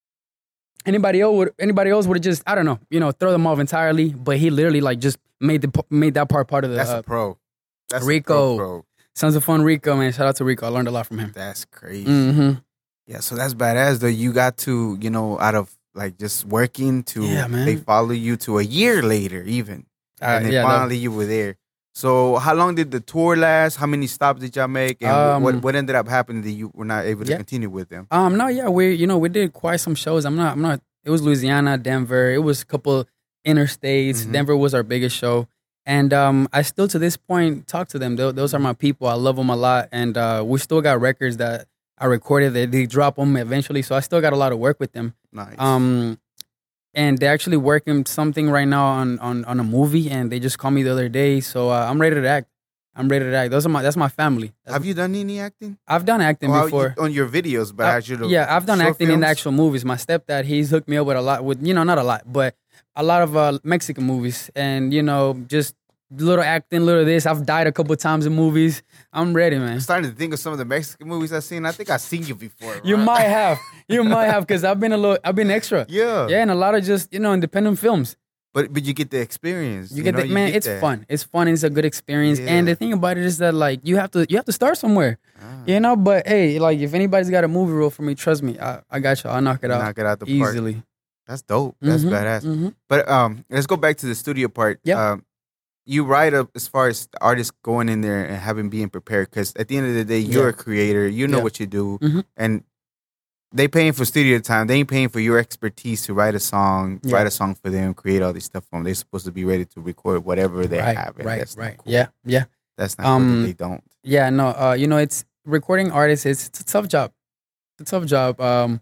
Anybody else would anybody else would have just, I don't know, you know, throw them off entirely. But he literally like just made the made that part part of the. That's uh, a pro. That's Rico. A pro, pro. Sons of Fun Rico, man. Shout out to Rico. I learned a lot from him. That's crazy. Mm-hmm. Yeah, so that's badass though. You got to, you know, out of like just working to, yeah, man. They follow you to a year later even. Uh, and then yeah, finally no. you were there. So how long did the tour last? How many stops did y'all make? And um, what what ended up happening that you were not able to yeah. continue with them? Um, no, yeah, we you know we did quite some shows. I'm not I'm not. It was Louisiana, Denver. It was a couple interstates. Mm-hmm. Denver was our biggest show, and um, I still to this point talk to them. Those, those are my people. I love them a lot, and uh, we still got records that I recorded. That they drop them eventually, so I still got a lot of work with them. Nice. Um, and they're actually working something right now on on on a movie, and they just called me the other day. So uh, I'm ready to act. I'm ready to act. Those are my. That's my family. That's Have my, you done any acting? I've done acting well, before you, on your videos, but I, actually, yeah, I've done acting films? in the actual movies. My stepdad, he's hooked me up with a lot. With you know, not a lot, but a lot of uh, Mexican movies, and you know, just little acting, little this. I've died a couple of times in movies. I'm ready, man. I'm starting to think of some of the Mexican movies I've seen. I think I've seen you before. Right? You might have. You might have, because I've been a little. I've been extra. Yeah. Yeah, and a lot of just you know independent films. But but you get the experience. You, you get know, the you man. get It's that. fun. It's fun. It's a good experience. Yeah. And the thing about it is that like you have to you have to start somewhere. Ah. You know. But hey, like if anybody's got a movie role for me, trust me, I, I got you. I'll knock it out. Knock it out the easily. park. That's dope. That's Mhm, badass. mhm. But um, let's go back to the studio part. Yeah. Um, you write up as far as the artist going in there and having being prepared, because at the end of the day, you're Yeah. a creator. You know Yeah. what you do, Mhm. and they paying for studio time. They ain't paying for your expertise to write a song, Yeah. write a song for them, create all this stuff for them. They're supposed to be ready to record whatever they right, have. and right, that's not right. cool. Yeah, yeah. That's not cool that Um, they don't. Yeah, no, uh, you know, it's recording artists. It's, it's a tough job. It's a tough job. Um,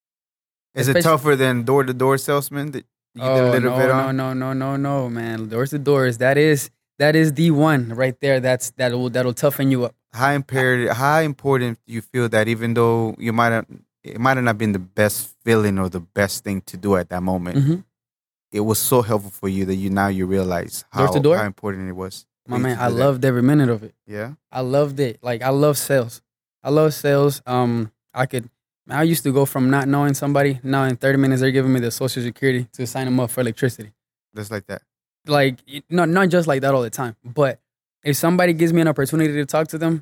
Is it especially- tougher than door to door salesman that you did a oh little no, bit no, on? no, no, no, no, man. Doors to doors. That is that is the one right there. That's that'll that'll toughen you up. How impaired? How important do you feel that even though you might have, it might have not been the best feeling or the best thing to do at that moment, Mhm. it was so helpful for you that you now you realize how, Door to door? how important it was. My for you man, to I do that. loved every minute of it. Yeah. I loved it. Like I love sales. I love sales. Um, I could. I used to go from not knowing somebody. Now in thirty minutes, they're giving me the social security to sign them up for electricity. Just like that. Like it- not not just like that all the time, but if somebody gives me an opportunity to talk to them,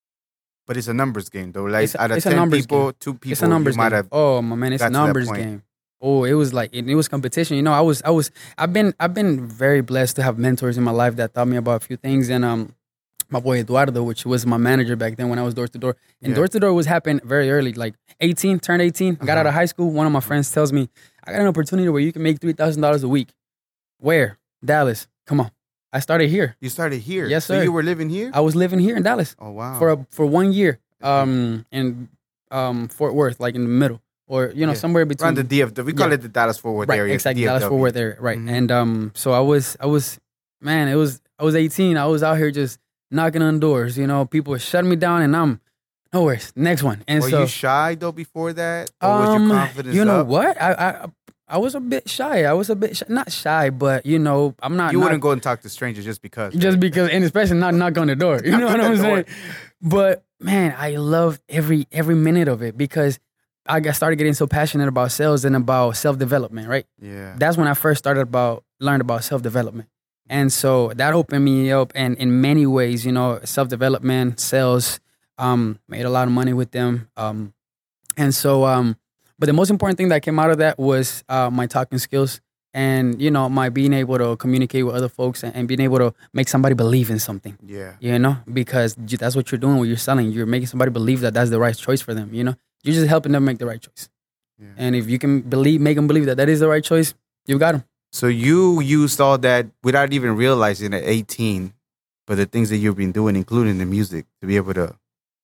But it's a numbers game though. Like It's a- out of it's a ten numbers people, game. two people it's a numbers you might game. have. Oh my man, it's got a to that numbers point. game. Oh, it was like it, it was competition. You know, I was I was I've been I've been very blessed to have mentors in my life that taught me about a few things. And um, my boy Eduardo, which was my manager back then when I was door to door, and Yeah. door to door was happening very early, like eighteen, turned eighteen. I got out of Uh-huh. high school. One of my friends tells me, I got an opportunity where you can make three thousand dollars a week. Where? Dallas. Come on. I started here. You started here. Yes, So sir. you were living here. I was living here in Dallas Oh wow. for a, for one year. Um, in um Fort Worth, like in the middle, or you know Yeah. somewhere between. around the D F W. We call Yeah. it the Dallas Fort Worth right, area. exactly. D F W. Dallas Fort Worth area, right? Mhm. And um, so I was, I was, man, it was, I was eighteen. I was out here just knocking on doors. You know, people were shutting me down, and I'm no worries. Next one. And Were so, you shy though before that? Or was um, your confidence you know up? what? I, I, I was a bit shy. I was a bit shy. Not shy, but you know, I'm not. You not, wouldn't go and talk to strangers just because. just right? because, and especially not knock on the door. You know Knock what on I'm the door. saying? But man, I loved every every minute of it because I got started getting so passionate about sales and about self development. Right. Yeah. That's when I first started about learned about self development, and so that opened me up. And in many ways, you know, self development, sales, um, made a lot of money with them. Um, and so, um, but the most important thing that came out of that was uh, my talking skills. And, you know, my being able to communicate with other folks and, and being able to make somebody believe in something, Yeah. you know, because you- that's what you're doing when you're selling. You're making somebody believe that that's the right choice for them, you know. You're just helping them make the right choice. Yeah. And if you can believe, make them believe that that is the right choice, you got them. So you used all that without even realizing at eighteen, but the things that you've been doing, including the music, to be able to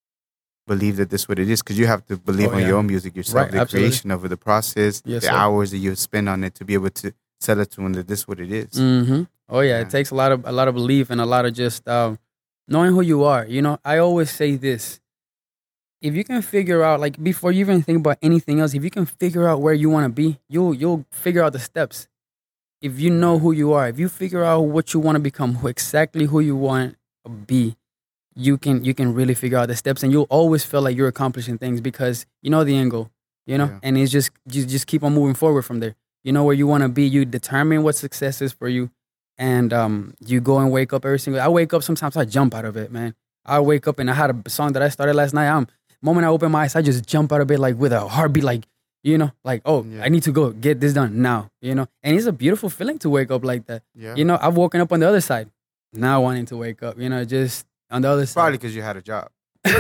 believe that this is what it is, because you have to believe Oh, on yeah. your own music yourself, Right, the absolutely. creation of it, the process, Yes, the sir. hours that you spend on it to be able to sell it to them that this is what it is. Mm-hmm. Oh yeah, Yeah. it takes a lot of a lot of belief and a lot of just um, knowing who you are. You know, I always say this: if you can figure out, like before you even think about anything else, if you can figure out where you want to be, you'll you'll figure out the steps. If you know who you are, if you figure out what you want to become, who exactly who you want to be, you can you can really figure out the steps, and you'll always feel like you're accomplishing things because you know the end goal. You know, Yeah. and it's just you just keep on moving forward from there. You know where you want to be. You determine what success is for you. And um, you go and wake up every single. I wake up sometimes. I jump out of it, man. I wake up and I had a song that I started last night. I'm moment I open my eyes, I just jump out of bed like with a heartbeat, like you know, like oh, Yeah. I need to go get this done now. You know, and it's a beautiful feeling to wake up like that. Yeah. You know, I've woken up on the other side, now wanting to wake up. You know, just on the other Probably side. because you had a job.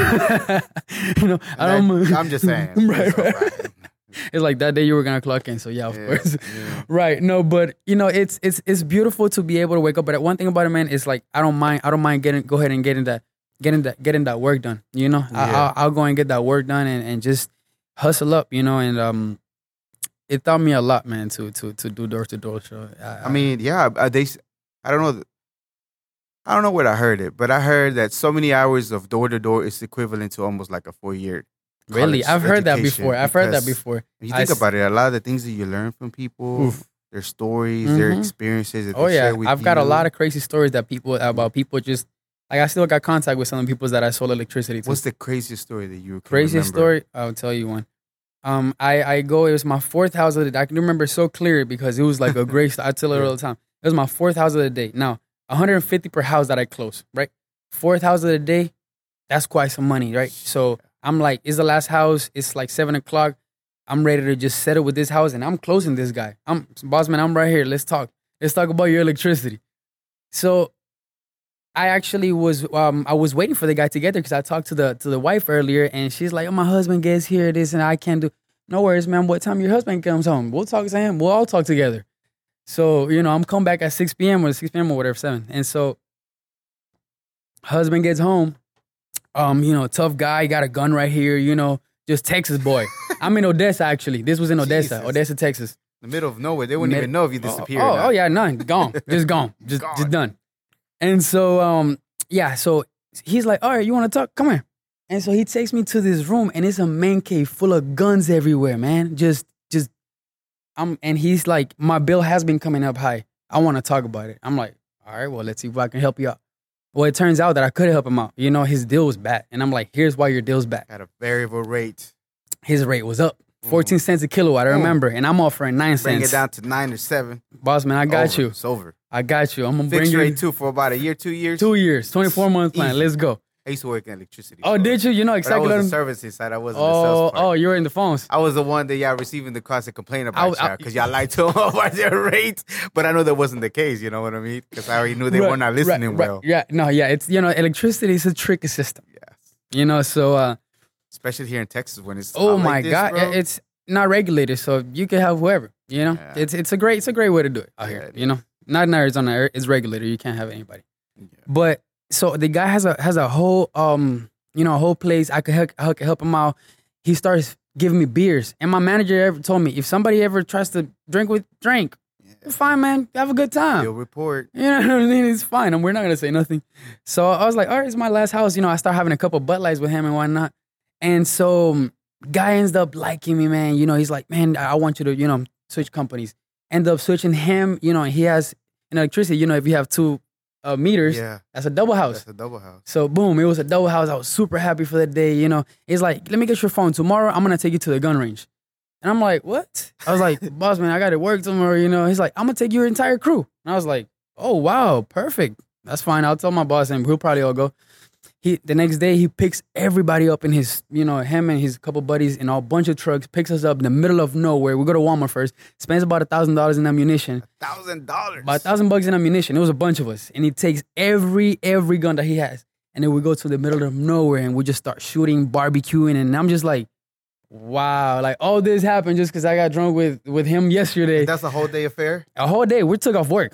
you know, I And don't. that- I'm just saying. right, So, right. It's like that day you were gonna clock in, so yeah, of Yeah, course. yeah. Right. No, but you know, it's it's it's beautiful to be able to wake up. But one thing about it, man, is like I don't mind. I don't mind getting go ahead and getting that getting that getting that work done. You know, I, Yeah. I'll, I'll go and get that work done and, and just hustle up. You know, and um, it taught me a lot, man, to to to do door to door show. I mean, yeah, uh, they. s- I don't know. th- I don't know where I heard it, but I heard that so many hours of door to door is equivalent to almost like a four year. really, I've heard that education, before. I've heard that because before. If you I think s- about it, a lot of the things that you learn from people, Oof. their stories, their Mhm. experiences. That Oh they yeah, share with I've got a you. lot of crazy stories that people about people just like. I still got contact with some of the people that I sold electricity to. What's the craziest story that you can Craziest remember? story? I'll tell you one. Um, I, I go. It was my fourth house of the day. I can remember so clear because it was like a great. I tell her all the time. It was my fourth house of the day. Now, one hundred fifty per house that I close. Right, fourth house of the day. That's quite some money, right? So I'm like, it's the last house. It's like seven o'clock. I'm ready to just settle with this house, and I'm closing this guy. I'm boss man. I'm right here. Let's talk. Let's talk about your electricity. So I actually was um I was waiting for the guy to get there because I talked to the to the wife earlier and she's like, oh, my husband gets here, this and I can't do. No worries, man. What time your husband comes home? We'll talk to him. We'll all talk together. So, you know, I'm coming back at six p.m. or six p.m. or whatever, seven. And so husband gets home. Um, you know, tough guy, got a gun right here, you know, just Texas boy. I'm in Odessa actually. This was in Odessa, Jesus. Odessa, Texas. The middle of nowhere. They wouldn't Mid- even know if you Oh, disappeared. Oh, or not. oh yeah, none. Gone. Just gone. Just Gone. just done. And so um yeah, so he's like, all right, you wanna talk? Come here. And so he takes me to this room and it's a man cave full of guns everywhere, man. Just just I'm and he's like, my bill has been coming up high. I wanna talk about it. I'm like, all right, well, let's see if I can help you out. Well, it turns out that I could help him out. You know, his deal was bad. And I'm like, here's why your deal's bad. At a variable rate. His rate was up. fourteen cents a kilowatt, I remember. And I'm offering nine Bring cents. it down to nine or seven. Boss man, I got Over. you. It's over. I got you. I'm gonna bring Fixed you rate too for about a year, two years. two years, twenty-four month plan. Easy. Let's go. I used to work in electricity. Oh, so- did you? You know But I exactly. was what the I'm- services side. I wasn't the Oh, sales part. oh, you were in the phones. I was the one that y'all receiving the calls and complain I- about I- y'all because y'all lied to them about their rates. But I know that wasn't the case. You know what I mean? Because I already knew they Right, were not listening right, right. well. Yeah, no, yeah. It's you know, electricity is a tricky system. Yes. You know, so uh, Especially here in Texas when it's oh hot my like this, god, bro. it's not regulated, so you can have whoever. You know, Yeah. it's it's a great it's a great way to do it out Yeah, here. it You know, not in Arizona, it's regulated. You can't have anybody. Yeah. But so the guy has a has a whole um you know a whole place. I could help, I could help him out. He starts giving me beers, and my manager ever told me if somebody ever tries to drink with drink, Yeah. fine, man, have a good time. You'll report. You know what I mean? It's fine. And we're not gonna say nothing. So I was like, all right, it's my last house. You know, I start having a couple Bud Lights with him and whatnot. And so um, guy ends up liking me, man. You know, he's like, man, I I want you to, you know, switch companies. End up switching him. You know, he has an electricity. You know, if you have two uh, meters, Yeah. that's a double house. That's a double house. So boom, it was a double house. I was super happy for the day. You know, he's like, let me get your phone tomorrow. I'm gonna take you to the gun range. And I'm like, what? I was like, boss man, I got to work tomorrow. You know, he's like, I'm gonna take your entire crew. And I was like, oh wow, perfect. That's fine. I'll tell my boss, and he'll probably all go. He the next day he picks everybody up in his, you know, him and his couple buddies in a bunch of trucks. Picks us up in the middle of nowhere. We go to Walmart first. Spends about a thousand dollars in ammunition. Thousand dollars. About a thousand bucks in ammunition. It was a bunch of us. And he takes every every gun that he has. And then we go to the middle of nowhere and we just start shooting, barbecuing. And I'm just like, wow, like all this happened just because I got drunk with, with him yesterday. That's a whole day affair. A whole day. We took off work.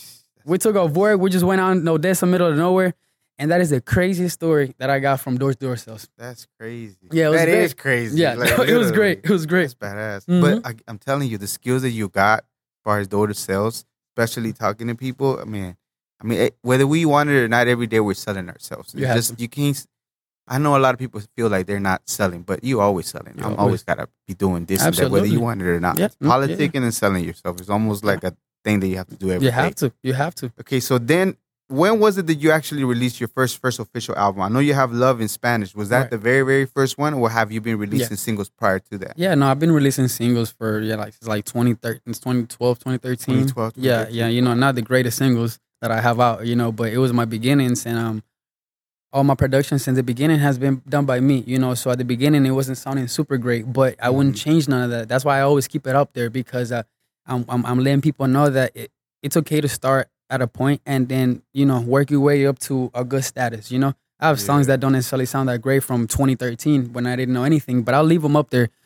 We took off work. We just went out in Odessa, middle of nowhere. And that is the craziest story that I got from door to door sales. That's crazy. Yeah, it was That great. is crazy. Yeah, Like, it was literally. great. It was great. That's badass. Mhm. But I, I'm telling you, the skills that you got far as door to sales, especially talking to people. I mean, I mean, it, whether we want it or not, every day we're selling ourselves. You It's have just to. you can't. I know a lot of people feel like they're not selling, but you always selling. You I'm always- always gotta be doing this and that, whether Absolutely. you want it or not. Yeah, It's no, yeah. politicking and selling yourself is almost like a thing that you have to do every You day. have to. You have to. Okay, so then when was it that you actually released your first first official album? I know you have Love in Spanish. Was that Right. the very very first one, or have you been releasing singles prior to that? Yeah, no, I've been releasing singles for yeah, like it's like twenty thirteen, twenty twelve, twenty thirteen. twenty twelve, Yeah, twenty yeah, thirteen. you know, not the greatest singles that I have out, you know, but it was my beginnings, and um, all my production since the beginning has been done by me, you know. So at the beginning, it wasn't sounding super great, but I wouldn't Mhm. change none of that. That's why I always keep it up there, because uh, I'm, I'm I'm letting people know that it, it's okay to start at a point and then, you know, work your way up to a good status. You know, I have songs Yeah. that don't necessarily sound that great from twenty thirteen when I didn't know anything, but I'll leave them up there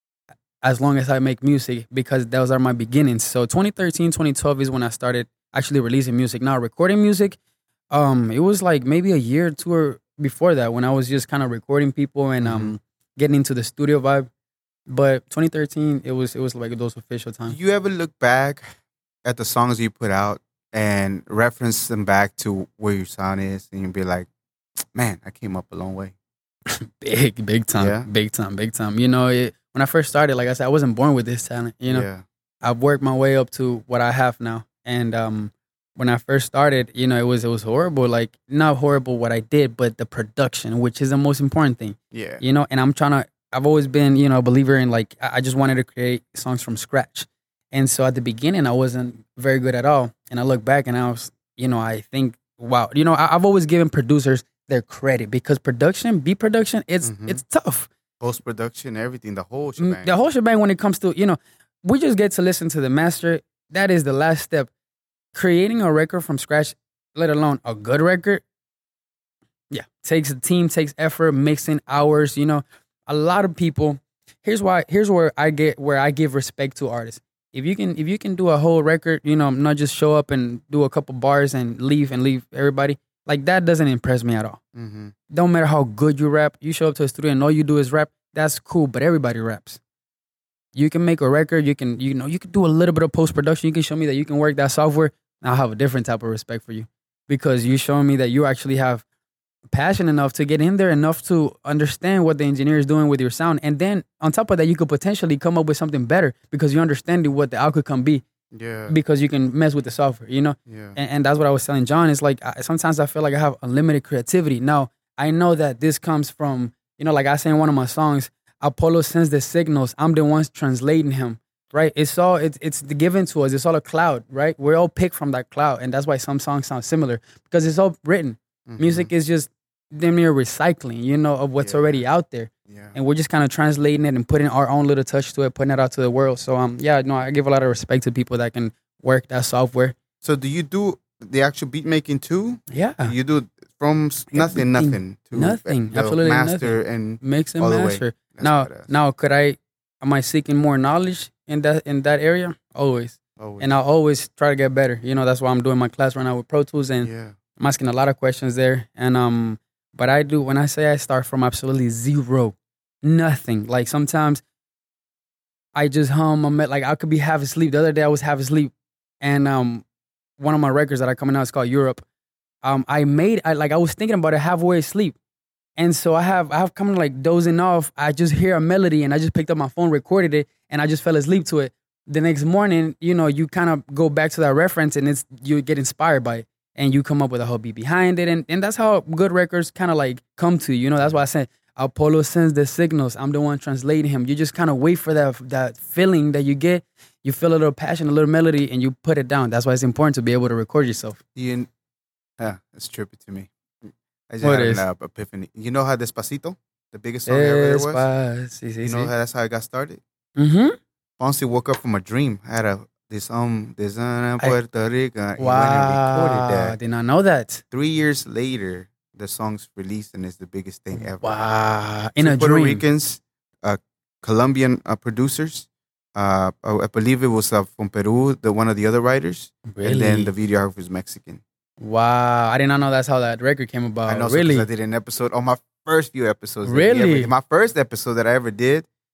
as long as I make music, because those are my beginnings. So twenty thirteen, twenty twelve is when I started actually releasing music. Now recording music, um, it was like maybe a year or two or before that, when I was just kind of recording people and um getting into the studio vibe. But twenty thirteen, it was it was like those official Do times. you ever look back at the songs you put out and reference them back to where your sound is, and you'd be like, "Man, I came up a long way." Big, big time, Yeah. big time, big time. You know, it, when I first started, like I said, I wasn't born with this talent. You know, yeah, I've worked my way up to what I have now. And um, when I first started, you know, it was it was horrible. Like, not horrible what I did, but the production, which is the most important thing. yeah, You know, and I'm trying to. I've always been, you know, a believer in, like, I I just wanted to create songs from scratch. And so at the beginning, I wasn't very good at all. And I look back and I was, you know, I think, wow, you know, I, I've always given producers their credit, because production, beat production, it's Mhm. it's tough. post production, everything, the whole Mm, shebang. The whole shebang, when it comes to, you know, we just get to listen to the master. That is the last step. Creating a record from scratch, let alone a good record, yeah, takes a team, takes effort, mixing hours. You know, a lot of people. Here's why. Here's where I get where I give respect to artists. If you can, if you can do a whole record, you know, not just show up and do a couple bars and leave and leave everybody. Like, that doesn't impress me at all. hmm Don't matter how good you rap. You show up to a studio and all you do is rap. That's cool, but everybody raps. You can make a record. You can, you know, you can do a little bit of post production. You can show me that you can work that software. I'll have a different type of respect for you, because you're showing me that you actually have passion enough to get in there, enough to understand what the engineer is doing with your sound, and then on top of that, you could potentially come up with something better because you understand what the output can be, Yeah, because you can mess with the software. You know. yeah, And, and that's what I was telling John. It's like, I, sometimes I feel like I have unlimited creativity. Now, I know that this comes from, you know, like I say in one of my songs, Apollo sends the signals. I'm the ones translating him, right? It's all, it's, it's given to us. It's all a cloud, right? We're all picked from that cloud. And that's why some songs sound similar, because it's all written. Mhm. Music is just damn near recycling, you know, of what's Yeah. already out there. Yeah. And we're just kind of translating it and putting our own little touch to it, putting it out to the world. So, um, yeah, no, I give a lot of respect to people that can work that software. So do you do the actual beat making too? Yeah. You do from s- nothing, Everything. nothing to Nothing. the Absolutely master and Mix and all the way. master. That's Now, badass. now, could I? Am I seeking more knowledge in that in that area? Always, Always. and I'll always try to get better. You know, that's why I'm doing my class right now with Pro Tools, and yeah, I'm asking a lot of questions there. And um, but I do, when I say I start from absolutely zero, nothing. Like, sometimes I just hum. I'm at, like, I could be half asleep. The other day I was half asleep, and um, one of my records that are coming out is called Europe. Um, I made I like I was thinking about it halfway asleep. And so I have I have come like dozing off. I just hear a melody and I just picked up my phone, recorded it, and I just fell asleep to it. The next morning, you know, you kind of go back to that reference and it's you get inspired by it and you come up with a whole beat behind it. And, and that's how good records kind of like come to you. You know, that's why I said Apollo sends the signals. I'm the one translating him. You just kind of wait for that that feeling that you get. You feel a little passion, a little melody, and you put it down. That's why it's important to be able to record yourself. you, yeah, it's trippy to me. I just What had is? an uh, epiphany. You know how Despacito, the biggest song ever there was? You know how that's how I got started? Mm-hmm. Fonzie woke up from a dream. Had a this um this uh, I- Puerto Rico. He Wow. went and recorded I that. did not know that. Three years later, the song's released and it's the biggest thing ever. Wow. In Two a Puerto dream. Ricans, uh, Colombian uh, producers. Uh, I I believe it was uh, from Peru, the one of the other writers, Really? and then the videographer is Mexican. Wow. I did not know that's how that record came about. I know, so 'cause really? I did an episode on my first few episodes. that we Really? ever- my first episode that I ever did,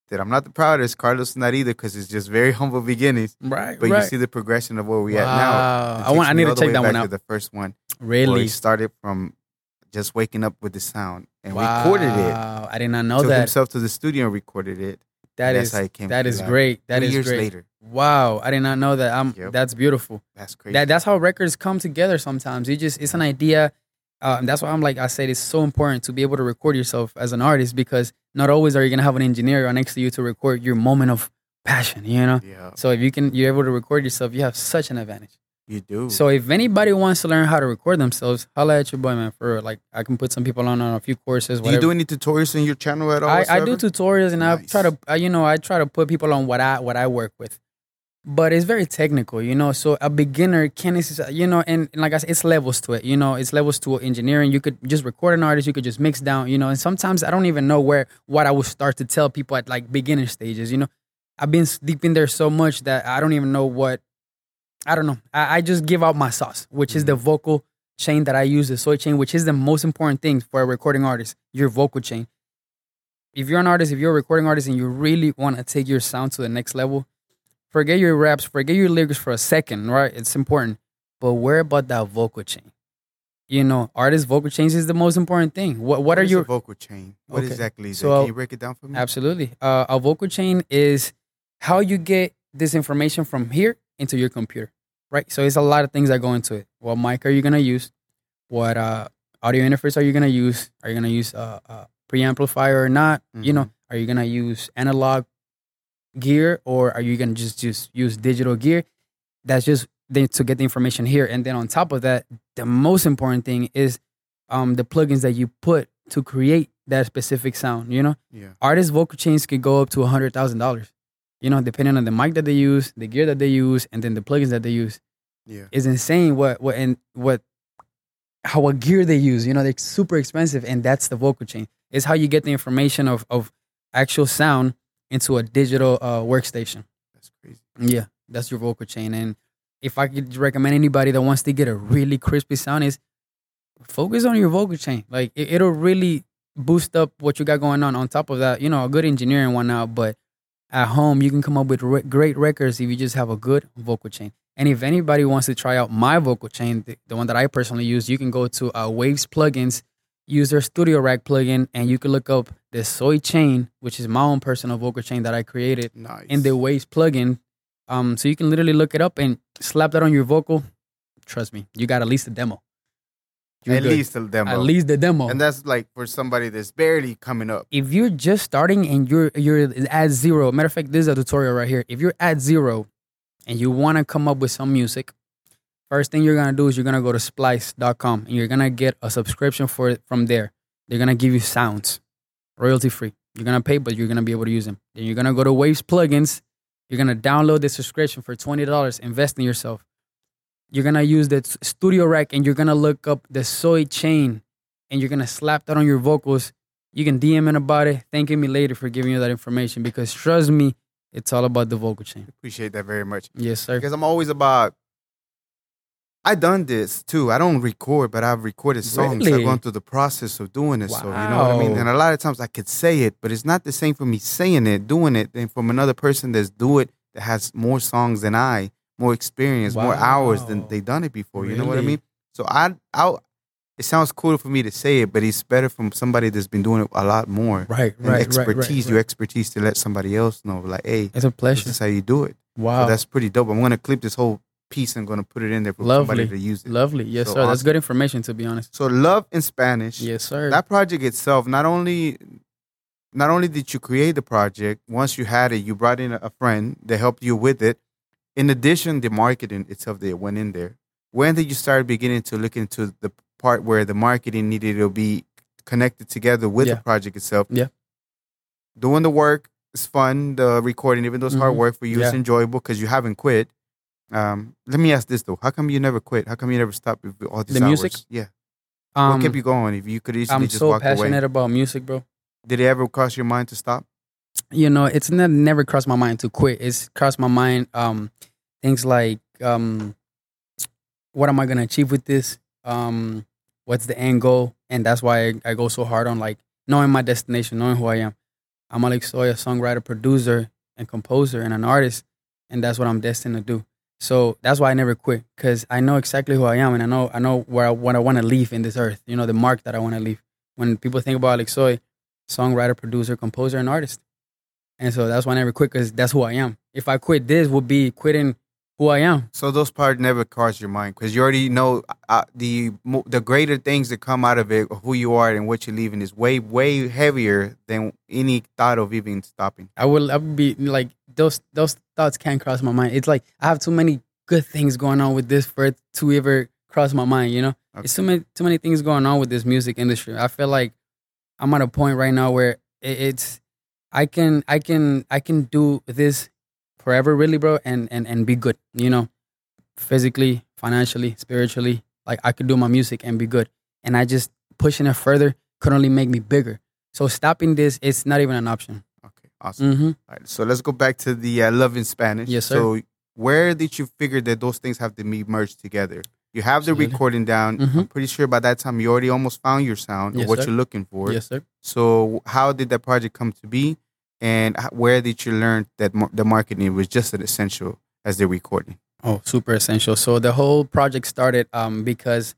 that I'm not the proudest. Carlos not either, because it's just very humble beginnings. Right, But right. you see the progression of where we wow. at now. It I want. takes I me need to all the check way that back one to out. the first one. Where Really? it started from just waking up with the sound and wow. recorded it. I did not know Took that. himself to the studio and recorded it. That and is that's how it came that to is life. great. That Three is years great. later. Wow, I did not know that. Um, Yep. That's beautiful. That's crazy. That that's how records come together. Sometimes you just it's an idea. Uh, and that's why I'm like I said, it's so important to be able to record yourself as an artist, because not always are you gonna have an engineer next to you to record your moment of passion. You know. Yeah, So if you can, you're able to record yourself, you have such an advantage. you do. So if anybody wants to learn how to record themselves, holla at your boy, man. For real. Like I can put some people on on a few courses. do Whatever. you do any tutorials in your channel at all? I, I whatsoever? do tutorials, and I Nice. try to, I, you know, I try to put people on what I what I work with, but it's very technical, you know. So a beginner can, you know, and, and like I said, it's levels to it, you know. It's levels to engineering. You could just record an artist, you could just mix down, you know. And sometimes I don't even know where what I would start to tell people at like beginner stages, you know. I've been deep in there so much that I don't even know what. I don't know. I, I just give out my sauce, which is the vocal chain that I use, the soy chain, which is the most important thing for a recording artist, your vocal chain. If you're an artist, if you're a recording artist and you really want to take your sound to the next level, forget your raps, forget your lyrics for a second, right? It's important. But worry about that vocal chain. You know, artist vocal chains is the most important thing. What what, What are is your a vocal chain? What Okay. exactly is So, that? Can you break it down for me? Absolutely. Uh, a vocal chain is how you get this information from here into your computer, right? So it's a lot of things that go into it. What mic are you gonna use? What uh, audio interface are you gonna use? Are you gonna use a, a preamplifier or not? You know, are you gonna use analog gear, or are you gonna just just use digital gear? That's just the, to get the information here. And then on top of that, the most important thing is um, the plugins that you put to create that specific sound. You know, Yeah. artist vocal chains could go up to a hundred thousand dollars. You know, depending on the mic that they use, the gear that they use, and then the plugins that they use. Yeah. It's insane what what and what how what gear they use. You know, they're super expensive, and that's the vocal chain. It's how you get the information of of actual sound into a digital uh, workstation. That's crazy. Yeah, that's your vocal chain. And if I could recommend anybody that wants to get a really crispy sound, is focus on your vocal chain. Like it, it'll really boost up what you got going on. On top of that, you know, a good engineer and whatnot, but at home you can come up with re- great records if you just have a good vocal chain. And if anybody wants to try out my vocal chain, the, the one that I personally use, you can go to uh, Waves Plugins, use their Studio Rack plugin, and you can look up the Soy Chain, which is my own personal vocal chain that I created Nice. in the Waves plugin. Um, so you can literally look it up and slap that on your vocal. Trust me, you got at least a demo. You're At good. least a demo. At least the demo. And that's like for somebody that's barely coming up. If you're just starting and you're you're at zero, matter of fact, this is a tutorial right here. If you're at zero and you want to come up with some music, first thing you're gonna do is you're gonna go to splice dot com and you're gonna get a subscription for it from there. They're gonna give you sounds, royalty free. You're gonna pay, but you're gonna be able to use them. Then you're gonna go to Waves Plugins. You're gonna download the subscription for twenty dollars. Invest in yourself. You're gonna use the Studio Rack and you're gonna look up the Soy Chain and you're gonna slap that on your vocals. You can D M in about it, thanking me later for giving you that information, because trust me, it's all about the vocal chain. Appreciate that very much. Yes, sir. Because I'm always about. I done this too. I don't record, but I've recorded songs. Really? I've gone through the process of doing it. So you know what I mean. Wow. And a lot of times I could say it, but it's not the same for me saying it, doing it, than from another person that's do it that has more songs than I, more experience, more hours than Wow. they done it before. You know what I Really? mean? So I, I, it sounds cool for me to say it, but it's better from somebody that's been doing it a lot more. Right, And right, expertise, right, right, your right. expertise to let somebody else know, like, hey, It's a this pleasure. is how you do it. Wow. So that's pretty dope. I'm gonna clip this whole piece and gonna put it in there for Lovely. somebody to use it. Lovely. Yes, So sir. That's awesome. good information, to be honest. So Love in Spanish. Yes, sir. That project itself, not only not only did you create the project, once you had it, you brought in a, a friend that helped you with it. In addition, the marketing itself that went in there. When did you start beginning to look into the part where the marketing needed to be connected together with Yeah. the project itself? Yeah. Doing the work is fun. The recording, even though it's hard Mhm. work for you, it's Yeah. enjoyable because you haven't quit. Um, let me ask this though: how come you never quit? How come you never stopped with all these The hours? music? Yeah. um, what kept you going? If you could easily I'm just so walk passionate away, about music, bro. did it ever cross your mind to stop? You know, it's ne- never crossed my mind to quit. It's crossed my mind um, things like, um, what am I gonna achieve with this? Um, what's the end goal? And that's why I, I go so hard on like knowing my destination, knowing who I am. I'm Alex Soy, a songwriter, producer, and composer, and an artist, and that's what I'm destined to do. So that's why I never quit, because I know exactly who I am, and I know I know where I, what I want to leave in this earth. You know, the mark that I want to leave. When people think about Alex Soy, songwriter, producer, composer, and artist, and so that's why I never quit, because that's who I am. If I quit this, would be quitting who I am. So those parts never cross your mind because you already know uh, the mo- the greater things that come out of it, who you are and what you're leaving, is way way heavier than any thought of even stopping. I would, I would be like those those thoughts can't cross my mind. It's like I have too many good things going on with this for it to ever cross my mind. You know, Okay. it's too many too many things going on with this music industry. I feel like I'm at a point right now where it, it's I can I can I can do this forever, really, bro, and and and be good. You know, physically, financially, spiritually. Like I could do my music and be good, and I just pushing it further could only make me bigger. So stopping this, it's not even an option. Okay, awesome. Mm-hmm. All right, so let's go back to the uh, Love in Spanish. Yes, sir. So where did you figure that those things have to be merged together? You have the Absolutely. recording down. Mhm. I'm pretty sure by that time you already almost found your sound or Yes, what sir. you're looking for. Yes, sir. So how did that project come to be, and h- where did you learn that mar- the marketing was just as essential as the recording? Oh, super essential. So the whole project started um because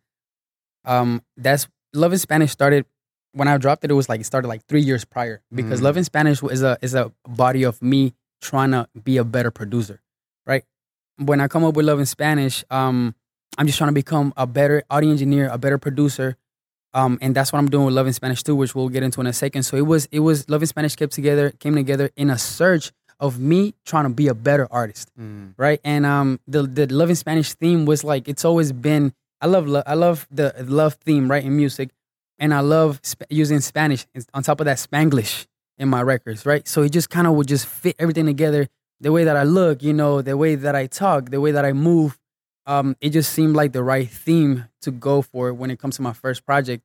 um that's Love in Spanish started when I dropped it. It was like it started like three years prior, because Mm. Love in Spanish is a is a body of me trying to be a better producer, right? When I come up with Love in Spanish, um, I'm just trying to become a better audio engineer, a better producer, um, and that's what I'm doing with Love in Spanish too, which we'll get into in a second. So it was it was Love in Spanish kept together came together in a search of me trying to be a better artist, Mm. right? And um, the the Love in Spanish theme was like it's always been. I love lo- I love the love theme, right, in music, and I love sp- using Spanish on top of that Spanglish in my records, right? So it just kind of would just fit everything together. The way that I look, you know, the way that I talk, the way that I move, um, it just seemed like the right theme to go for when it comes to my first project.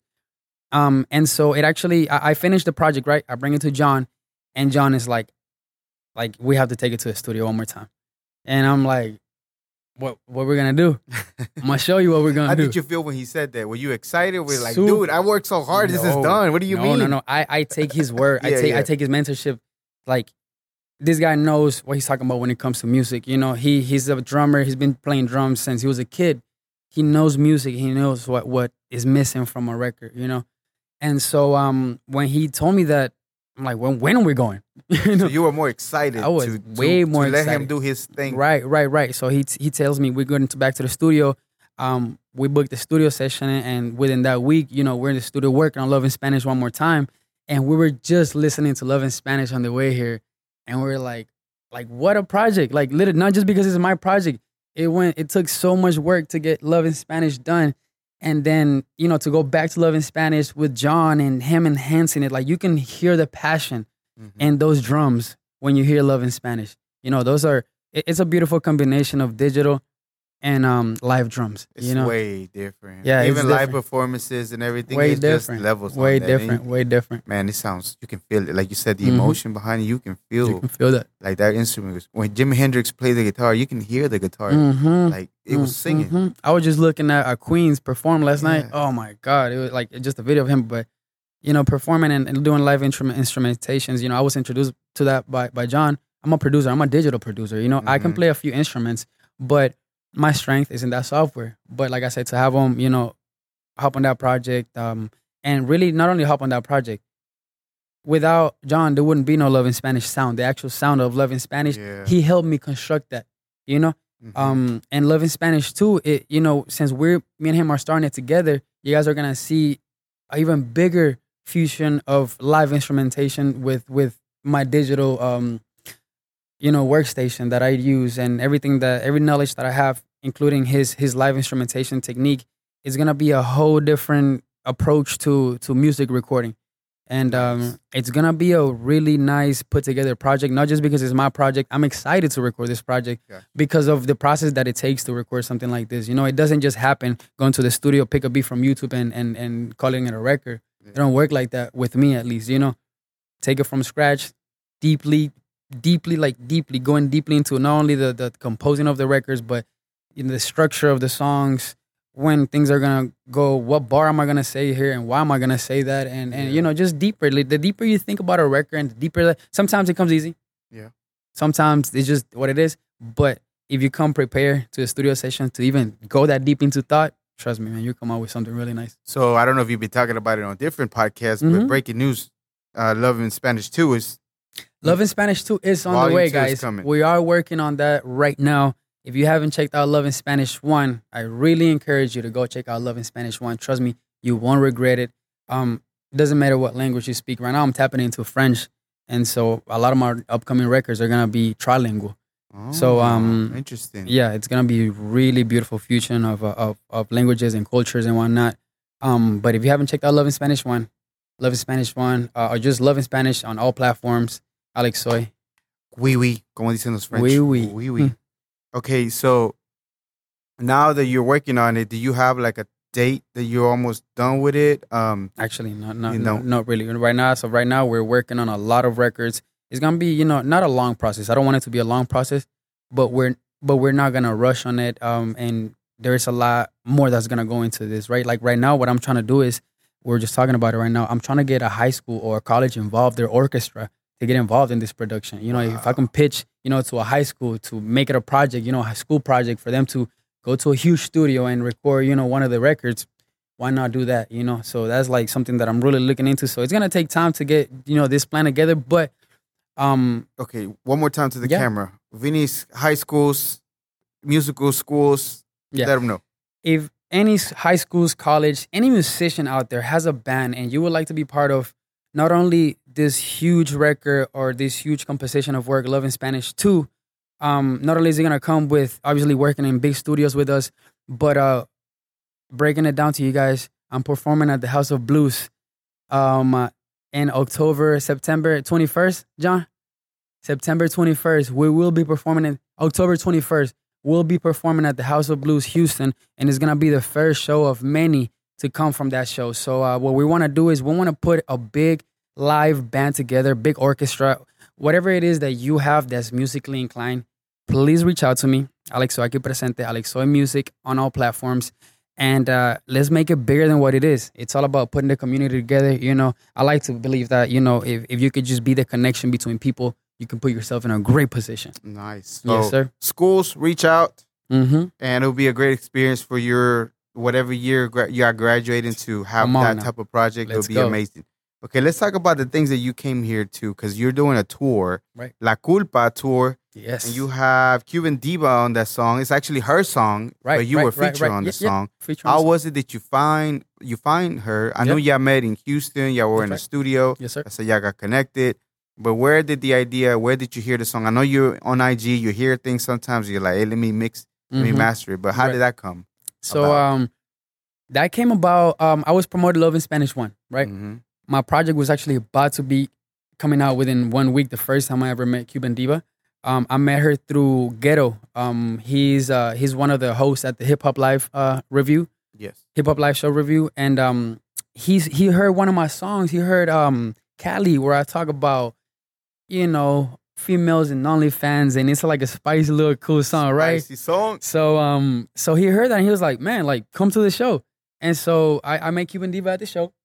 Um, and so it actually, I, I finished the project, right? I bring it to John, and John is like, like we have to take it to the studio one more time, and I'm like, what, what we're gonna do? I'm gonna show you what we're gonna How do. did you feel when he said that? Were you excited? Were you like, Super- dude, I worked so hard. This is No. done. What do you no, mean? No, no, I, I take his word. I Yeah, take yeah. I take his mentorship. Like this guy knows what he's talking about when it comes to music. You know, he he's a drummer. He's been playing drums since he was a kid. He knows music. He knows what what is missing from a record. You know, and so um when he told me that, I'm like, when when are we going? you know? So you were more excited. I was to, way to, more to let him excited. do his thing. Right, right, right. So he he tells me we're going to back to the studio. Um, we booked the studio session, and within that week, you know, we're in the studio working on Love in Spanish one more time, and we were just listening to Love in Spanish on the way here, and we are like, like what a project! Like, literally, not just because it's my project. It went. It took so much work to get Love in Spanish done, and then you know to go back to Love in Spanish with John and him enhancing it. Like you can hear the passion Mhm. and those drums when you hear Love in Spanish. You know, those are it- it's a beautiful combination of digital and um live drums. It's you know, way different. Yeah, it's even live different. performances and everything. way it's different, just levels. way on that. And different, way different. Man, it sounds. You can feel it. Like you said, the Mhm. emotion behind it. You can feel You can feel that. like that instrument. Was, when Jimi Hendrix played the guitar, you can hear the guitar. Mhm. Like it was singing. Mhm. I was just looking at uh, Queens perform last night. Yeah. Oh my god, it was like just a video of him, but you know, performing and, and doing live instrument instrumentations. You know, I was introduced to that by by John. I'm a producer. I'm a digital producer. You know, I can Mhm. play a few instruments, but my strength is in that software. But like I said, to have him, you know, hop on that project, um, and really not only hop on that project. Without John, there wouldn't be no Love in Spanish sound. The actual sound of Love in Spanish, Yeah. he helped me construct that. You know, Mhm. um, and Love in Spanish too. It you know, since we're me and him are starting it together, you guys are gonna see an even bigger fusion of live instrumentation with with my digital um, you know, workstation that I use, and everything that every knowledge that I have, including his his live instrumentation technique, is gonna be a whole different approach to to music recording. And Nice. um, it's gonna be a really nice put together project. Not just because it's my project. I'm excited to record this project Yeah. because of the process that it takes to record something like this. You know, it doesn't just happen. Going to the studio, pick a beat from YouTube, and and and calling it a record. It don't work like that with me, at least. You know, take it from scratch, deeply, deeply, like deeply going deeply into not only the the composing of the records, but in the structure of the songs, when things are gonna go. What bar am I gonna say here, and why am I gonna say that? And and Yeah. you know, just deeper. Like, the deeper you think about a record, and the deeper that, sometimes it comes easy. Yeah. Sometimes it's just what it is. But if you come prepared to a studio session to even go that deep into thought, trust me, man, you come out with something really nice. So I don't know if you've been talking about it on different podcasts, but Mhm. breaking news, uh, Love in Spanish two is Love in Spanish two is on Volume the way, two is guys. coming. We are working on that right now. If you haven't checked out Love in Spanish one, I really encourage you to go check out Love in Spanish one. Trust me, you won't regret it. Um, it doesn't matter what language you speak. Right now, I'm tapping into French, and so a lot of my upcoming records are gonna be trilingual. So, um, Oh, interesting. Yeah, it's gonna be really beautiful fusion of uh, of of languages and cultures and whatnot. Um, but if you haven't checked out Love in Spanish one, Love in Spanish one, uh, or just Love in Spanish on all platforms, Alex Soy. Oui, oui, como dicen los French. Oui, oui. Oui, oui. Okay, so now that you're working on it, do you have like a date that you're almost done with it? Um, Actually, not not You no, know. not really. Right now, so right now we're working on a lot of records. It's gonna be, you know, not a long process. I don't want it to be a long process, but we're but we're not gonna rush on it. Um, and there's a lot more that's gonna go into this, right? Like right now, what I'm trying to do is we're just talking about it right now. I'm trying to get a high school or a college involved, their orchestra, to get involved in this production. You know, if I can pitch, you know, to a high school to make it a project, you know, a high school project for them to go to a huge studio and record, you know, one of the records. Why not do that? You know, so that's like something that I'm really looking into. So it's gonna take time to get, you know, this plan together. But um, okay, one more time to the Yeah. camera. Vinny's high schools, musical schools. Yeah. Let them know. if any s- high schools, college, any musician out there has a band and you would like to be part of not only this huge record or this huge composition of work, Love in Spanish two, um, not only is it gonna come with obviously working in big studios with us, but uh, breaking it down to you guys, I'm performing at the House of Blues um, uh, in October, September twenty-first, John? September twenty-first. We will be performing in October twenty-first. We'll be performing at the House of Blues, Houston, and it's going to be the first show of many to come from that show. So uh, what we want to do is we want to put a big live band together, big orchestra, whatever it is that you have that's musically inclined, please reach out to me. Alex Soy aquí presente, Alex Soy Music on all platforms. And uh, let's make it bigger than what it is. It's all about putting the community together. You know, I like to believe that, you know, if, if you could just be the connection between people, you can put yourself in a great position. Nice. Yes, So, sir. Schools, reach out, Mm-hmm. and it'll be a great experience for your whatever year gra- you are graduating to have Come on that now. type of project. Let's it'll be go. amazing. Okay, let's talk about the things that you came here to, because you're doing a tour, Right. La Culpa tour, Yes. and you have Cuban Diva on that song. It's actually her song, right, but you right, were right, featured right. on the Yeah, yeah. song. Feature on How the was it that you find you find her? I know Yep. y'all met in Houston. Y'all were That's in the right. studio. Yes, sir. So y'all got connected. But where did the idea? Where did you hear the song? I know you're on I G. You hear things sometimes. You're like, hey, let me mix, let me Mhm. master it. But how Right. did that come? So about? um, that came about. Um, I was promoted Love in Spanish one, right? Mm-hmm. My project was actually about to be coming out within one week. The first time I ever met Cuban Diva, um, I met her through Ghetto. Um, he's uh, he's one of the hosts at the Hip Hop Live uh, review, Yes. Hip Hop Live show review, and um, he's he heard one of my songs. He heard um, Cali, where I talk about, you know, females and OnlyFans, and it's like a spicy little cool song, right? Spicy song. So um, so he heard that and he was like, man, like come to the show. And so I, I met Cuban Diva at the show.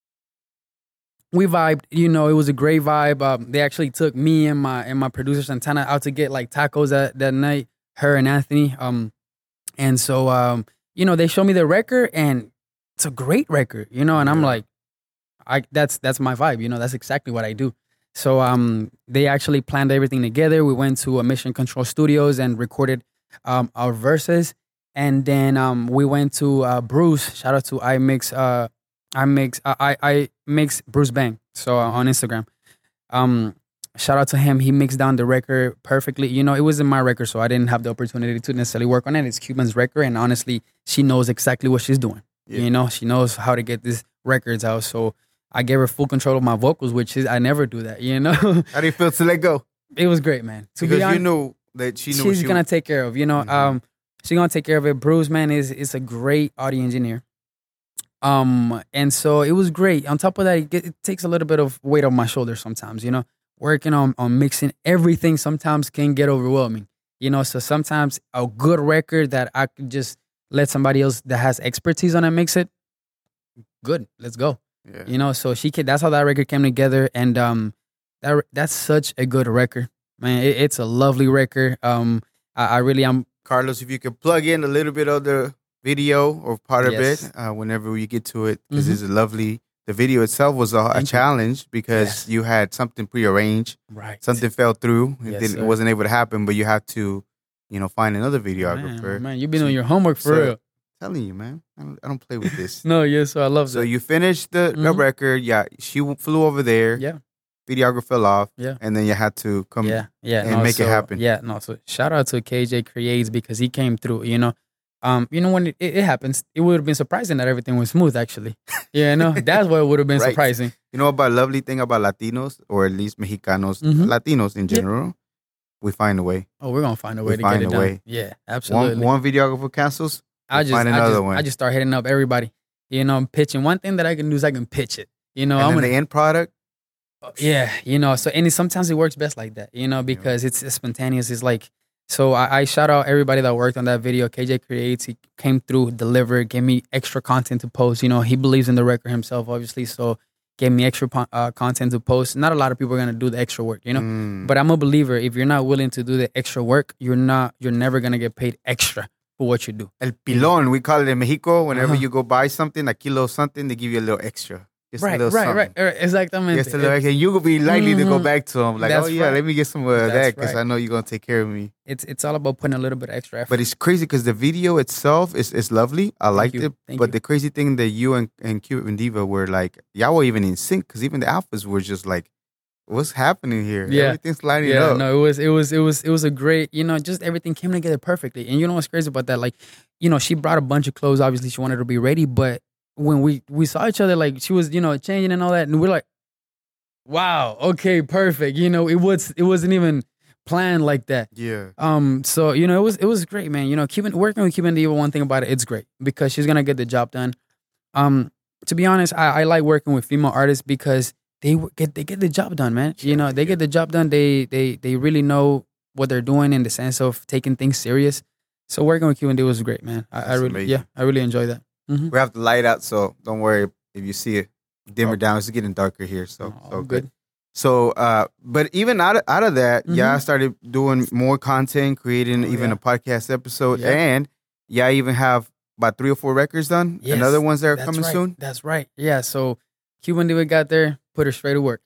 We vibed, you know, it was a great vibe. Um, they actually took me and my and my producer Santana out to get like tacos that, that night, her and Anthony. Um, and so um, you know, they showed me the record and it's a great record, you know, and I'm Yeah. like, I that's that's my vibe, you know, that's exactly what I do. So um, they actually planned everything together. We went to a Mission Control Studios and recorded um, our verses, and then um, we went to uh, Bruce. Shout out to I Mix, uh, I Mix, uh, I I Mix Bruce Bang. So uh, on Instagram, um, shout out to him. He mixed down the record perfectly. You know, it wasn't my record, so I didn't have the opportunity to necessarily work on it. It's Cuban's record, and honestly, she knows exactly what she's doing. Yeah. You know, she knows how to get these records out. So I gave her full control of my vocals, which is I never do that. You know, How do you feel to let go? it was great, man. To Because be honest, you knew that she knew what she's she gonna take care of. You know, Mhm. um, she's gonna take care of it. Bruce, man, is is a great audio engineer. Um, and so it was great. On top of that, it, get, it takes a little bit of weight on my shoulders sometimes. You know, working on on mixing everything sometimes can get overwhelming. You know, so sometimes a good record that I could just let somebody else that has expertise on it mix it, good, let's go. Yeah. You know, so she can, that's how that record came together. And um, that that's such a good record, man. It, it's a lovely record. Um, I, I really am. Carlos, if you could plug in a little bit of the video or part of Yes. it uh, whenever we get to it, because Mhm. it's a lovely. The video itself was a, a Thank you. challenge because Yes. you had something prearranged, Right. something fell through, it, Yes, didn't, it sir. wasn't able to happen, but you had to, you know, find another Man, videographer. man, you've been So- doing your homework for so- real. telling you, man, I don't, I don't play with this. No, yes, so I love So that. you finished the, the Mhm. record. Yeah, she w- flew over there. Yeah, Videographer fell off. Yeah. And then you had to come. yeah, yeah. and no, make it so- happen. Yeah, no. So shout out to K J Creates because he came through. You know, um, you know when it, it happens, it would have been surprising that everything was smooth. Actually, yeah, no, that's what would have been Right. surprising. You know about lovely thing about Latinos, or at least Mexicanos, Mhm. Latinos in Yeah. general, we find a way. Oh, we're gonna find a way We to find get it a done. way. Yeah, absolutely. One one videographer cancels, I we'll just, find I another just, one. I just start hitting up everybody. You know, I'm pitching. One thing that I can do is I can pitch it. You know, and I'm then gonna, the end product. yeah. You know, so and it, sometimes it works best like that. You know, because it's, it's spontaneous. It's like, so I, I shout out everybody that worked on that video. K J Creates, he came through, delivered, gave me extra content to post. You know, he believes in the record himself, obviously, so gave me extra po- uh, content to post. Not a lot of people are gonna do the extra work. You know. Mm. But I'm a believer. If you're not willing to do the extra work, you're not. You're never gonna get paid extra for what you do. El pilón, we call it in Mexico. Whenever Uh-huh. you go buy something, a kilo of something, they give you a little extra. Just a Right, little right, something. right, right. Exactamente. Just a little extra. You will be likely to go Mhm. back to them. Like, That's oh, yeah, right. let me get some of that That's because right. I know you're going to take care of me. It's it's all about putting a little bit of extra effort. But it's crazy because the video itself is, is lovely. I liked you. it. Thank but you. the crazy thing that you and, and Cuban Diva were like, y'all were even in sync because even the alphas were just like, what's happening here? Yeah. Everything's lining yeah, up. no, it was it was it was it was a great, you know, just everything came together perfectly. And you know what's crazy about that? Like, you know, she brought a bunch of clothes. Obviously, she wanted to be ready, but when we we saw each other, like she was, you know, changing and all that, and we're like, wow, okay, perfect. You know, it was it wasn't even planned like that. Yeah. Um, so you know, it was it was great, man. You know, Cuban working with Cuban Diva, one thing about it, it's great because she's gonna get the job done. Um, to be honest, I, I like working with female artists because they w- get they get the job done, man. You know, they get the job done. They they they really know what they're doing in the sense of taking things serious. So working with Cuban Diva was great, man. I, I That's really amazing. yeah, I really enjoy that. Mhm. We have the light out, so don't worry if you see it dimmer Oh. down. It's getting darker here, so Oh, so good. good. So, uh, but even out of, out of that, yeah, I Mhm. started doing more content, creating Oh, even yeah. a podcast episode, Yeah. and yeah, I even have about three or four records done, Yes, and other ones that are That's coming right. soon. That's right. Yeah. So Cuban Diva got there, put her straight to work.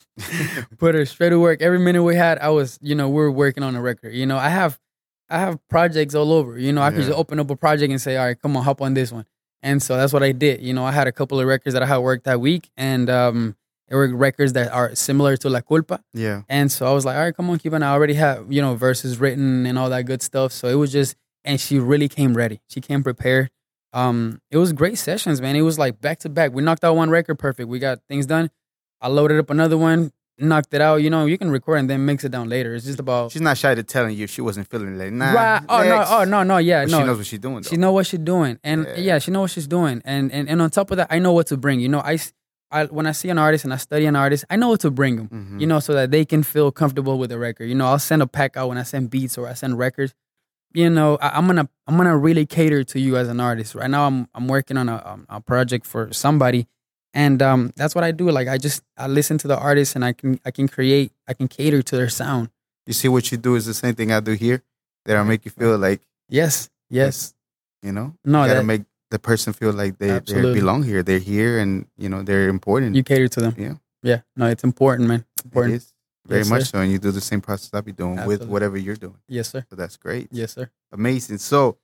Put her straight to work. Every minute we had, I was, you know, we were working on a record. You know, I have, I have projects all over. You know, I could Yeah. just open up a project and say, all right, come on, hop on this one. And so that's what I did. You know, I had a couple of records that I had worked that week, and um, there were records that are similar to La Culpa. Yeah, And so I was like, all right, come on, Cuban. I already have, you know, verses written and all that good stuff. So it was just, and she really came ready. She came prepared. Um, it was great sessions, man. It was like back to back. We knocked out one record perfect. We got things done. I loaded up another one, knocked it out. You know, you can record and then mix it down later. It's just about she's not shy to telling you she wasn't feeling it. Like, nah, right. Oh next. no, oh no, no, yeah, But no. she knows what she's doing. Though. She know what she's doing, and Yeah. yeah, she know what she's doing, and and and on top of that, I know what to bring. You know, I, s- I when I see an artist and I study an artist, I know what to bring them. Mhm. You know, so that they can feel comfortable with the record. You know, I'll send a pack out when I send beats or I send records. You know, I, I'm gonna I'm gonna really cater to you as an artist. Right now, I'm I'm working on a um, a project for somebody, and um, that's what I do. Like I just I listen to the artist and I can I can create I can cater to their sound. You see what you do is the same thing I do here. That I make you feel like, Yes, yes. you know, No, you gotta that make the person feel like they, they Absolutely. belong here. They're here, and you know they're important. you cater to them. Yeah. Yeah. No, it's important, man. It's It important. is very Yes, much sir. so, and you do the same process I'll be doing with Absolutely. whatever you're doing. Yes, sir. So that's great. Yes, sir. Amazing. So,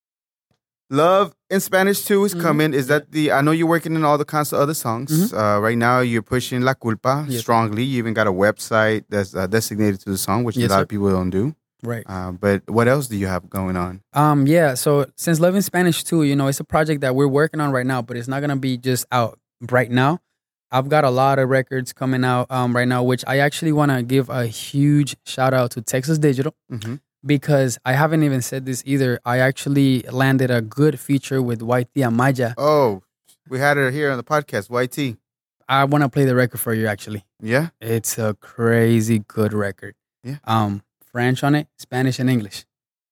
Love in Spanish too is Mhm. coming. Is that the? I know you're working on all the kinds of other songs. Uh, right now, you're pushing La Culpa Yes. strongly. You even got a website that's uh, designated to the song, which Yes, a lot sir. of people don't do. Right. Uh, but what else do you have going on? Um, yeah. So since Love in Spanish too, you know, it's a project that we're working on right now, but it's not gonna be just out right now. I've got a lot of records coming out um right now, which I actually want to give a huge shout out to Texas Digital Mhm. because I haven't even said this either. I actually landed a good feature with White Tia Maya. Oh, we had her here on the podcast, Y T. I want to play the record for you. Actually, Yeah. it's a crazy good record. Yeah. Um, French on it, Spanish and English.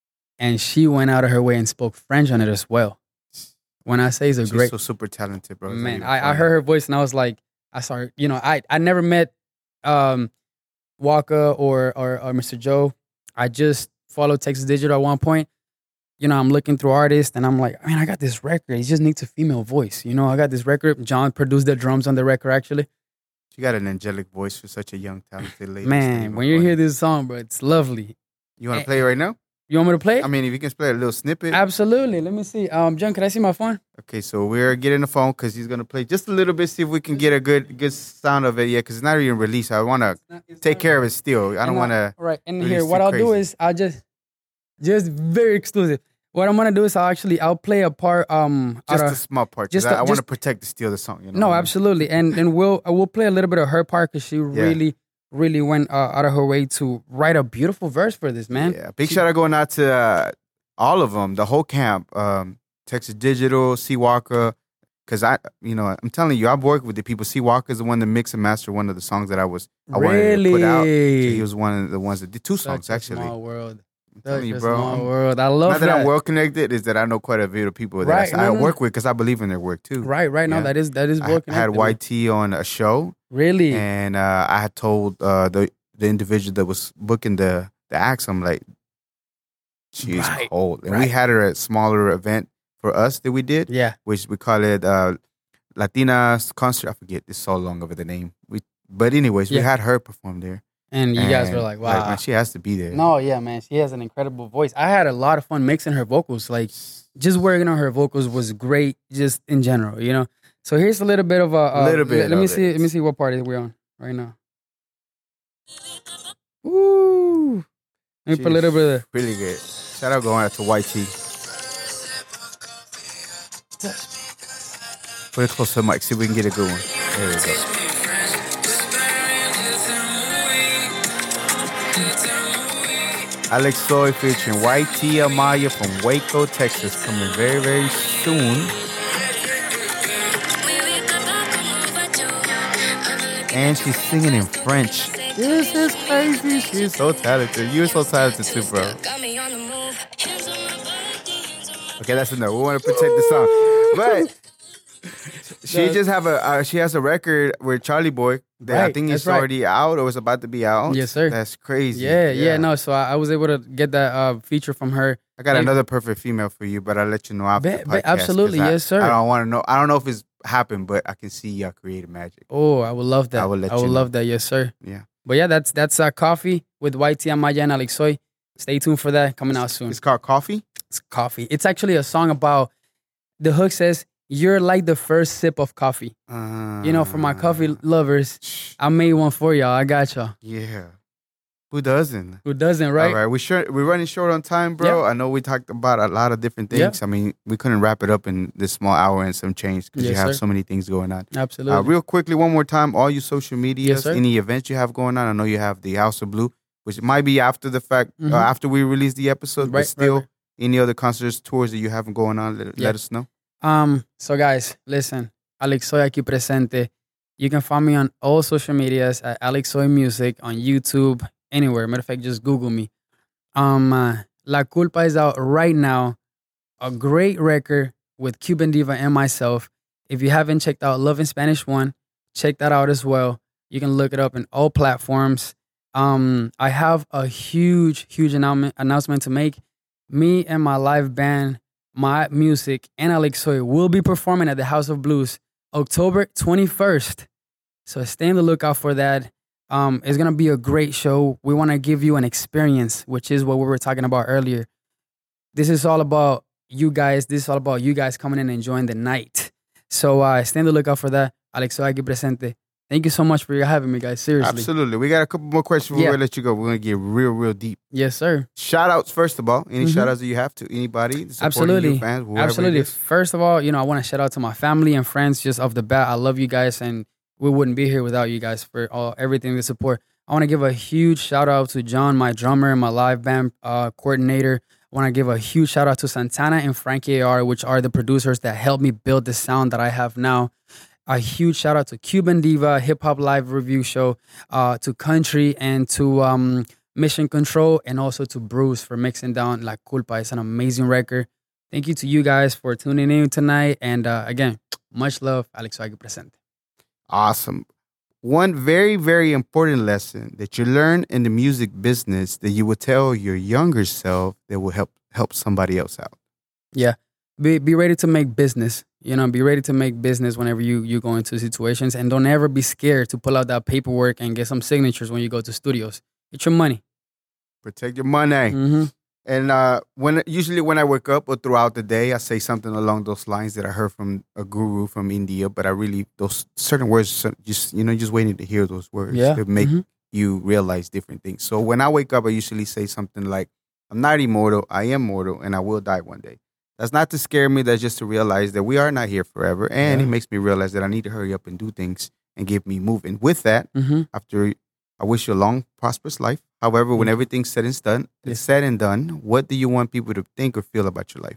and she went out of her way and spoke French on it as well. When I say it's a She's great, so super talented, bro. It's not man, even I, I funny. heard her voice and I was like, I saw her. You know, I I never met um, Waka or, or or Mister Joe. I just followed Texas Digital at one point. You know, I'm looking through artists and I'm like, man, I got this record. It just needs a female voice. You know, I got this record. John produced the drums on the record, actually. She got an angelic voice for such a young, talented lady. Man, when you hear this song, bro, it's lovely. You want to play it right now? You want me to play it? I mean, if you can play a little snippet. Absolutely. Let me see. Um, John, can I see my phone? Okay, so we're getting the phone because he's going to play just a little bit, see if we can get a good good sound of it. Yeah, because it's not even released. I want to take care of it still. I don't want to. Right. And release here, what too I'll do crazy. is I'll just, just very exclusive. What I'm going to do is I'll actually, I'll play a part. Um, Just out a of- small part. just Just a- I, I want to just- protect the steal the song. You know No, what I mean? absolutely. And and we'll we'll play a little bit of her part because she really, really went uh, out of her way to write a beautiful verse for this, man. Yeah, big She- shout out going out to uh, all of them, the whole camp, um, Texas Digital, C Walker. Because I, you know, I'm telling you, I've worked with the people. C Walker is the one that mix and master one of the songs that I was I wanted to put out. So Really? he was one of the ones that did two Such songs a actually. Small world. I'm Such telling you, a bro. small I'm- world. I love Not that, that. I'm well connected, is that I know quite a bit of people that Right, I, no, I no, work with because I believe in their work too. Right, right. No, Yeah. that is that is I, well I had connected, man. Y T on a show, Really? and uh, I had told uh, the the individual that was booking the the acts, I'm like, she's Right, cold, and we right. had her at a smaller event for us that we did, Yeah. which we call it uh, Latinas concert. I forget, it's so long over the name. We, but anyways, we Yeah. had her perform there. And you guys were And, like, wow. man, she has to be there. No, yeah, man. She has an incredible voice. I had a lot of fun mixing her vocals. Like, just working on her vocals was great, just in general, you know. So here's a little bit of a, a Little bit Let, let me of see. it. Let me see what part we're on right now. Woo! Let me put a little bit of. Really good. Shout out going out to Y T. Put it close to the mic, see if we can get a good one. There we go. Alex Soy featuring Y T Amaya from Waco, Texas, coming very, very soon. And she's singing in French. This is crazy. She's so talented. You're so talented too, bro. Okay, that's enough. We want to protect the song, but she just have a uh, she has a record with Charlie Boy that I Right, think that's is right. already out or is about to be out. Yes, sir. That's crazy. Yeah, yeah, no. So I, I was able to get that uh, feature from her. I got And- another perfect female for you, but I'll let you know after Bet- the bet- podcast. 'cause absolutely, I, yes, sir. I don't want to know. I don't know if it's happened, but I can see y'all creative magic. Oh, I would love that. I will let I would you know. love that. Yes, sir. Yeah. But yeah, that's that's uh, Coffee with Y T Amaya and Alex Soy. Stay tuned for that. Coming out soon. It's called Coffee. It's Coffee. It's actually a song about, the hook says, you're like the first sip of coffee. Uh, You know, for my coffee lovers, I made one for y'all. I got y'all. Yeah. Who doesn't? Who doesn't, right? All right, we sure we're running short on time, bro. Yeah. I know we talked about a lot of different Yeah. things. I mean, we couldn't wrap it up in this small hour and some change because you Yes, have sir. so many things going on. Absolutely. Uh, real quickly, one more time, all your social medias, sir. any events you have going on. I know you have the House of Blue, which might be after the fact, Mhm. uh, after we release the episode, Right, but right, still, right. any other concerts, tours that you have going on, let, Yeah. let us know. Um, so guys, listen, Alex Soy aquí presente. You can find me on all social medias at Alex Soy Music on YouTube, anywhere. Matter of fact, just Google me. Um, uh, La Culpa is out right now. A great record with Cuban Diva and myself. If you haven't checked out Love in Spanish one, check that out as well. You can look it up in all platforms. Um, I have a huge, huge announcement announcement to make. Me and my live band, My Music, and Alex Soy will be performing at the House of Blues October twenty-first. So stay on the lookout for that. Um, it's gonna be a great show. We want to give you an experience, which is what we were talking about earlier. This is all about you guys. This is all about you guys coming in and enjoying the night. So uh, stay on the lookout for that. Alex Soy aquí presente. Thank you so much for having me, guys. Seriously. Absolutely. We got a couple more questions before Yeah. we let you go. We're going to get real, real deep. Yes, sir. Shout outs, first of all. Any Mhm. shout outs that you have to anybody? supporting Absolutely. You, fans, whoever Absolutely. it is? First of all, you know, I want to shout out to my family and friends just off the bat. I love you guys, and we wouldn't be here without you guys for all everything, the support. I want to give a huge shout out to John, my drummer and my live band uh, coordinator. I want to give a huge shout out to Santana and Frankie A R, which are the producers that helped me build the sound that I have now. A huge shout out to Cuban Diva, Hip Hop Live Review Show, uh, to Country, and to um, Mission Control, and also to Bruce for mixing down La Culpa. It's an amazing record. Thank you to you guys for tuning in tonight. And uh, again, much love, Alex Suague presente. Awesome. One very, very important lesson that you learn in the music business that you would tell your younger self that will help help somebody else out. Yeah. Be be ready to make business. You know, be ready to make business whenever you, you go into situations. And don't ever be scared to pull out that paperwork and get some signatures when you go to studios. It's your money. Protect your money. Mm-hmm. And uh, when usually when I wake up or throughout the day, I say something along those lines that I heard from a guru from India. But I really, those certain words, just, you know, just waiting to hear those words yeah. to make mm-hmm. you realize different things. So when I wake up, I usually say something like, I'm not immortal, I am mortal, and I will die one day. That's not to scare me. That's just to realize that we are not here forever. And yeah. it makes me realize that I need to hurry up and do things and get me moving. With that, mm-hmm. after I wish you a long, prosperous life. However, when mm-hmm. everything's said and done, yeah. it's said and done, what do you want people to think or feel about your life?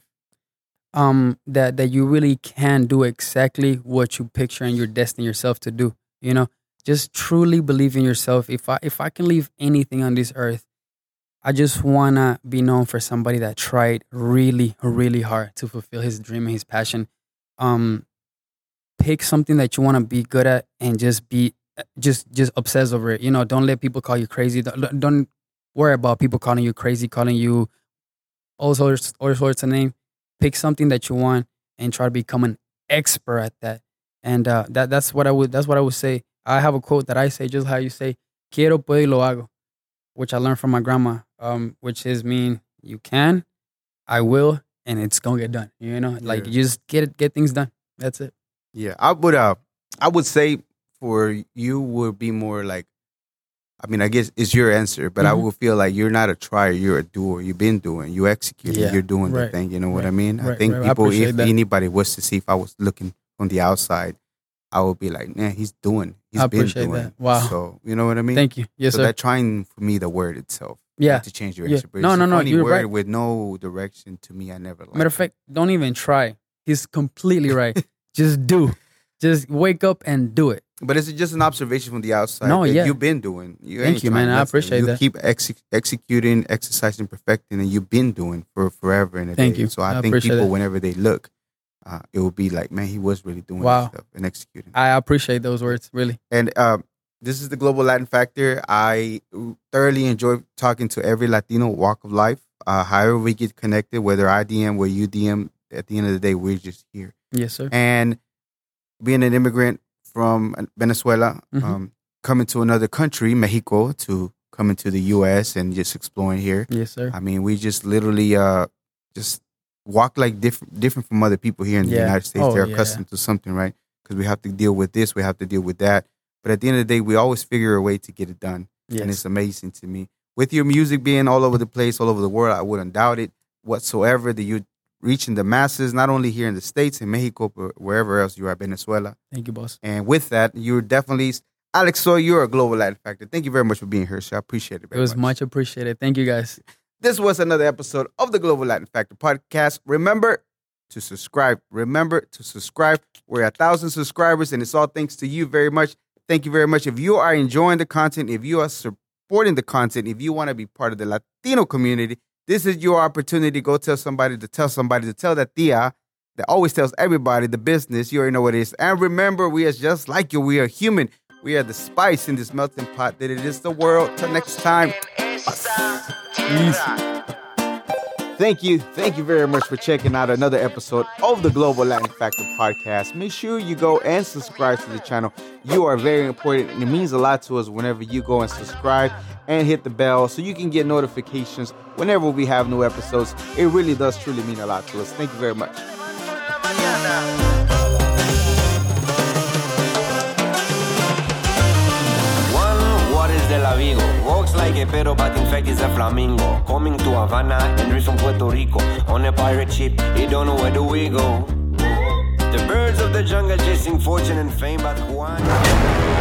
Um, that that you really can do exactly what you picture and you're destined yourself to do. You know, just truly believe in yourself. If I if I can leave anything on this earth, I just wanna be known for somebody that tried really, really hard to fulfill his dream and his passion. Um, pick something that you wanna be good at and just be just just obsess over it. You know, don't let people call you crazy. Don't, don't worry about people calling you crazy, calling you all sorts all sorts of names. Pick something that you want and try to become an expert at that. And uh, that that's what I would that's what I would say. I have a quote that I say just how you say, "Quiero, puedo y lo hago," which I learned from my grandma. Um, which is mean you can, I will, and it's gonna get done. You know, like yeah. you just get it, get things done. That's it. Yeah, I would. Uh, I would say for you would be more like, I mean, I guess it's your answer, but mm-hmm. I would feel like you're not a trier, you're a doer. You've been doing, you executing, yeah. you're doing right. the thing. You know what right. I mean? Right. I think right. people, I if that. anybody was to see if I was looking from the outside, I would be like, nah, he's doing. He's I been appreciate doing. that. Wow. So you know what I mean? Thank you. Yes, so sir. that trying for me, the word itself. Yeah. To change your yeah. answer. But no, it's no, a no. funny You're word right. with no direction to me. I never liked Matter of fact, don't even try. He's completely right. Just do. Just wake up and do it. But it's just an observation from the outside. No, yeah. You've been doing. You Thank you, man. I appreciate you that. You keep ex- executing, exercising, perfecting, and you've been doing for forever and a Thank day. you. So I, I think people, that. whenever they look, uh, it will be like, man, he was really doing wow. stuff and executing. I appreciate those words, really. And uh, this is the Global Latin Factor. I thoroughly enjoy talking to every Latino walk of life. Uh, however we get connected, whether I D M, where you D M, at the end of the day, we're just here. Yes, sir. And being an immigrant from Venezuela, mm-hmm. um, coming to another country, Mexico, to coming to the U S and just exploring here. Yes, sir. I mean, we just literally uh, just walk like different different from other people here in yeah. the United States. Oh, They're yeah. accustomed to something, right? Because we have to deal with this, we have to deal with that. But at the end of the day, we always figure a way to get it done. Yes. And it's amazing to me. With your music being all over the place, all over the world, I wouldn't doubt it whatsoever that you're reaching the masses, not only here in the States, in Mexico, but wherever else you are, Venezuela. Thank you, boss. And with that, you're definitely, Alex Soy, you're a Global Latin Factor. Thank you very much for being here, sir. I appreciate it very much. It was much. much appreciated. Thank you, guys. This was another episode of the Global Latin Factor podcast. Remember to subscribe. Remember to subscribe. We're a thousand subscribers, and it's all thanks to you very much. Thank you very much. If you are enjoying the content, if you are supporting the content, if you want to be part of the Latino community, this is your opportunity. Go tell somebody to tell somebody to tell that tia that always tells everybody the business. You already know what it is. And remember, we are just like you. We are human. We are the spice in this melting pot that it is the world. Till next time. Peace. Thank you. Thank you very much for checking out another episode of the Global Latin Factor podcast. Make sure you go and subscribe to the channel. You are very important, and it means a lot to us whenever you go and subscribe and hit the bell so you can get notifications whenever we have new episodes. It really does truly mean a lot to us. Thank you very much. De la Vigo, walks like a pero but in fact is a flamingo. Coming to Havana and reach from Puerto Rico on a pirate ship, you don't know where do we go. The birds of the jungle chasing fortune and fame, but Juan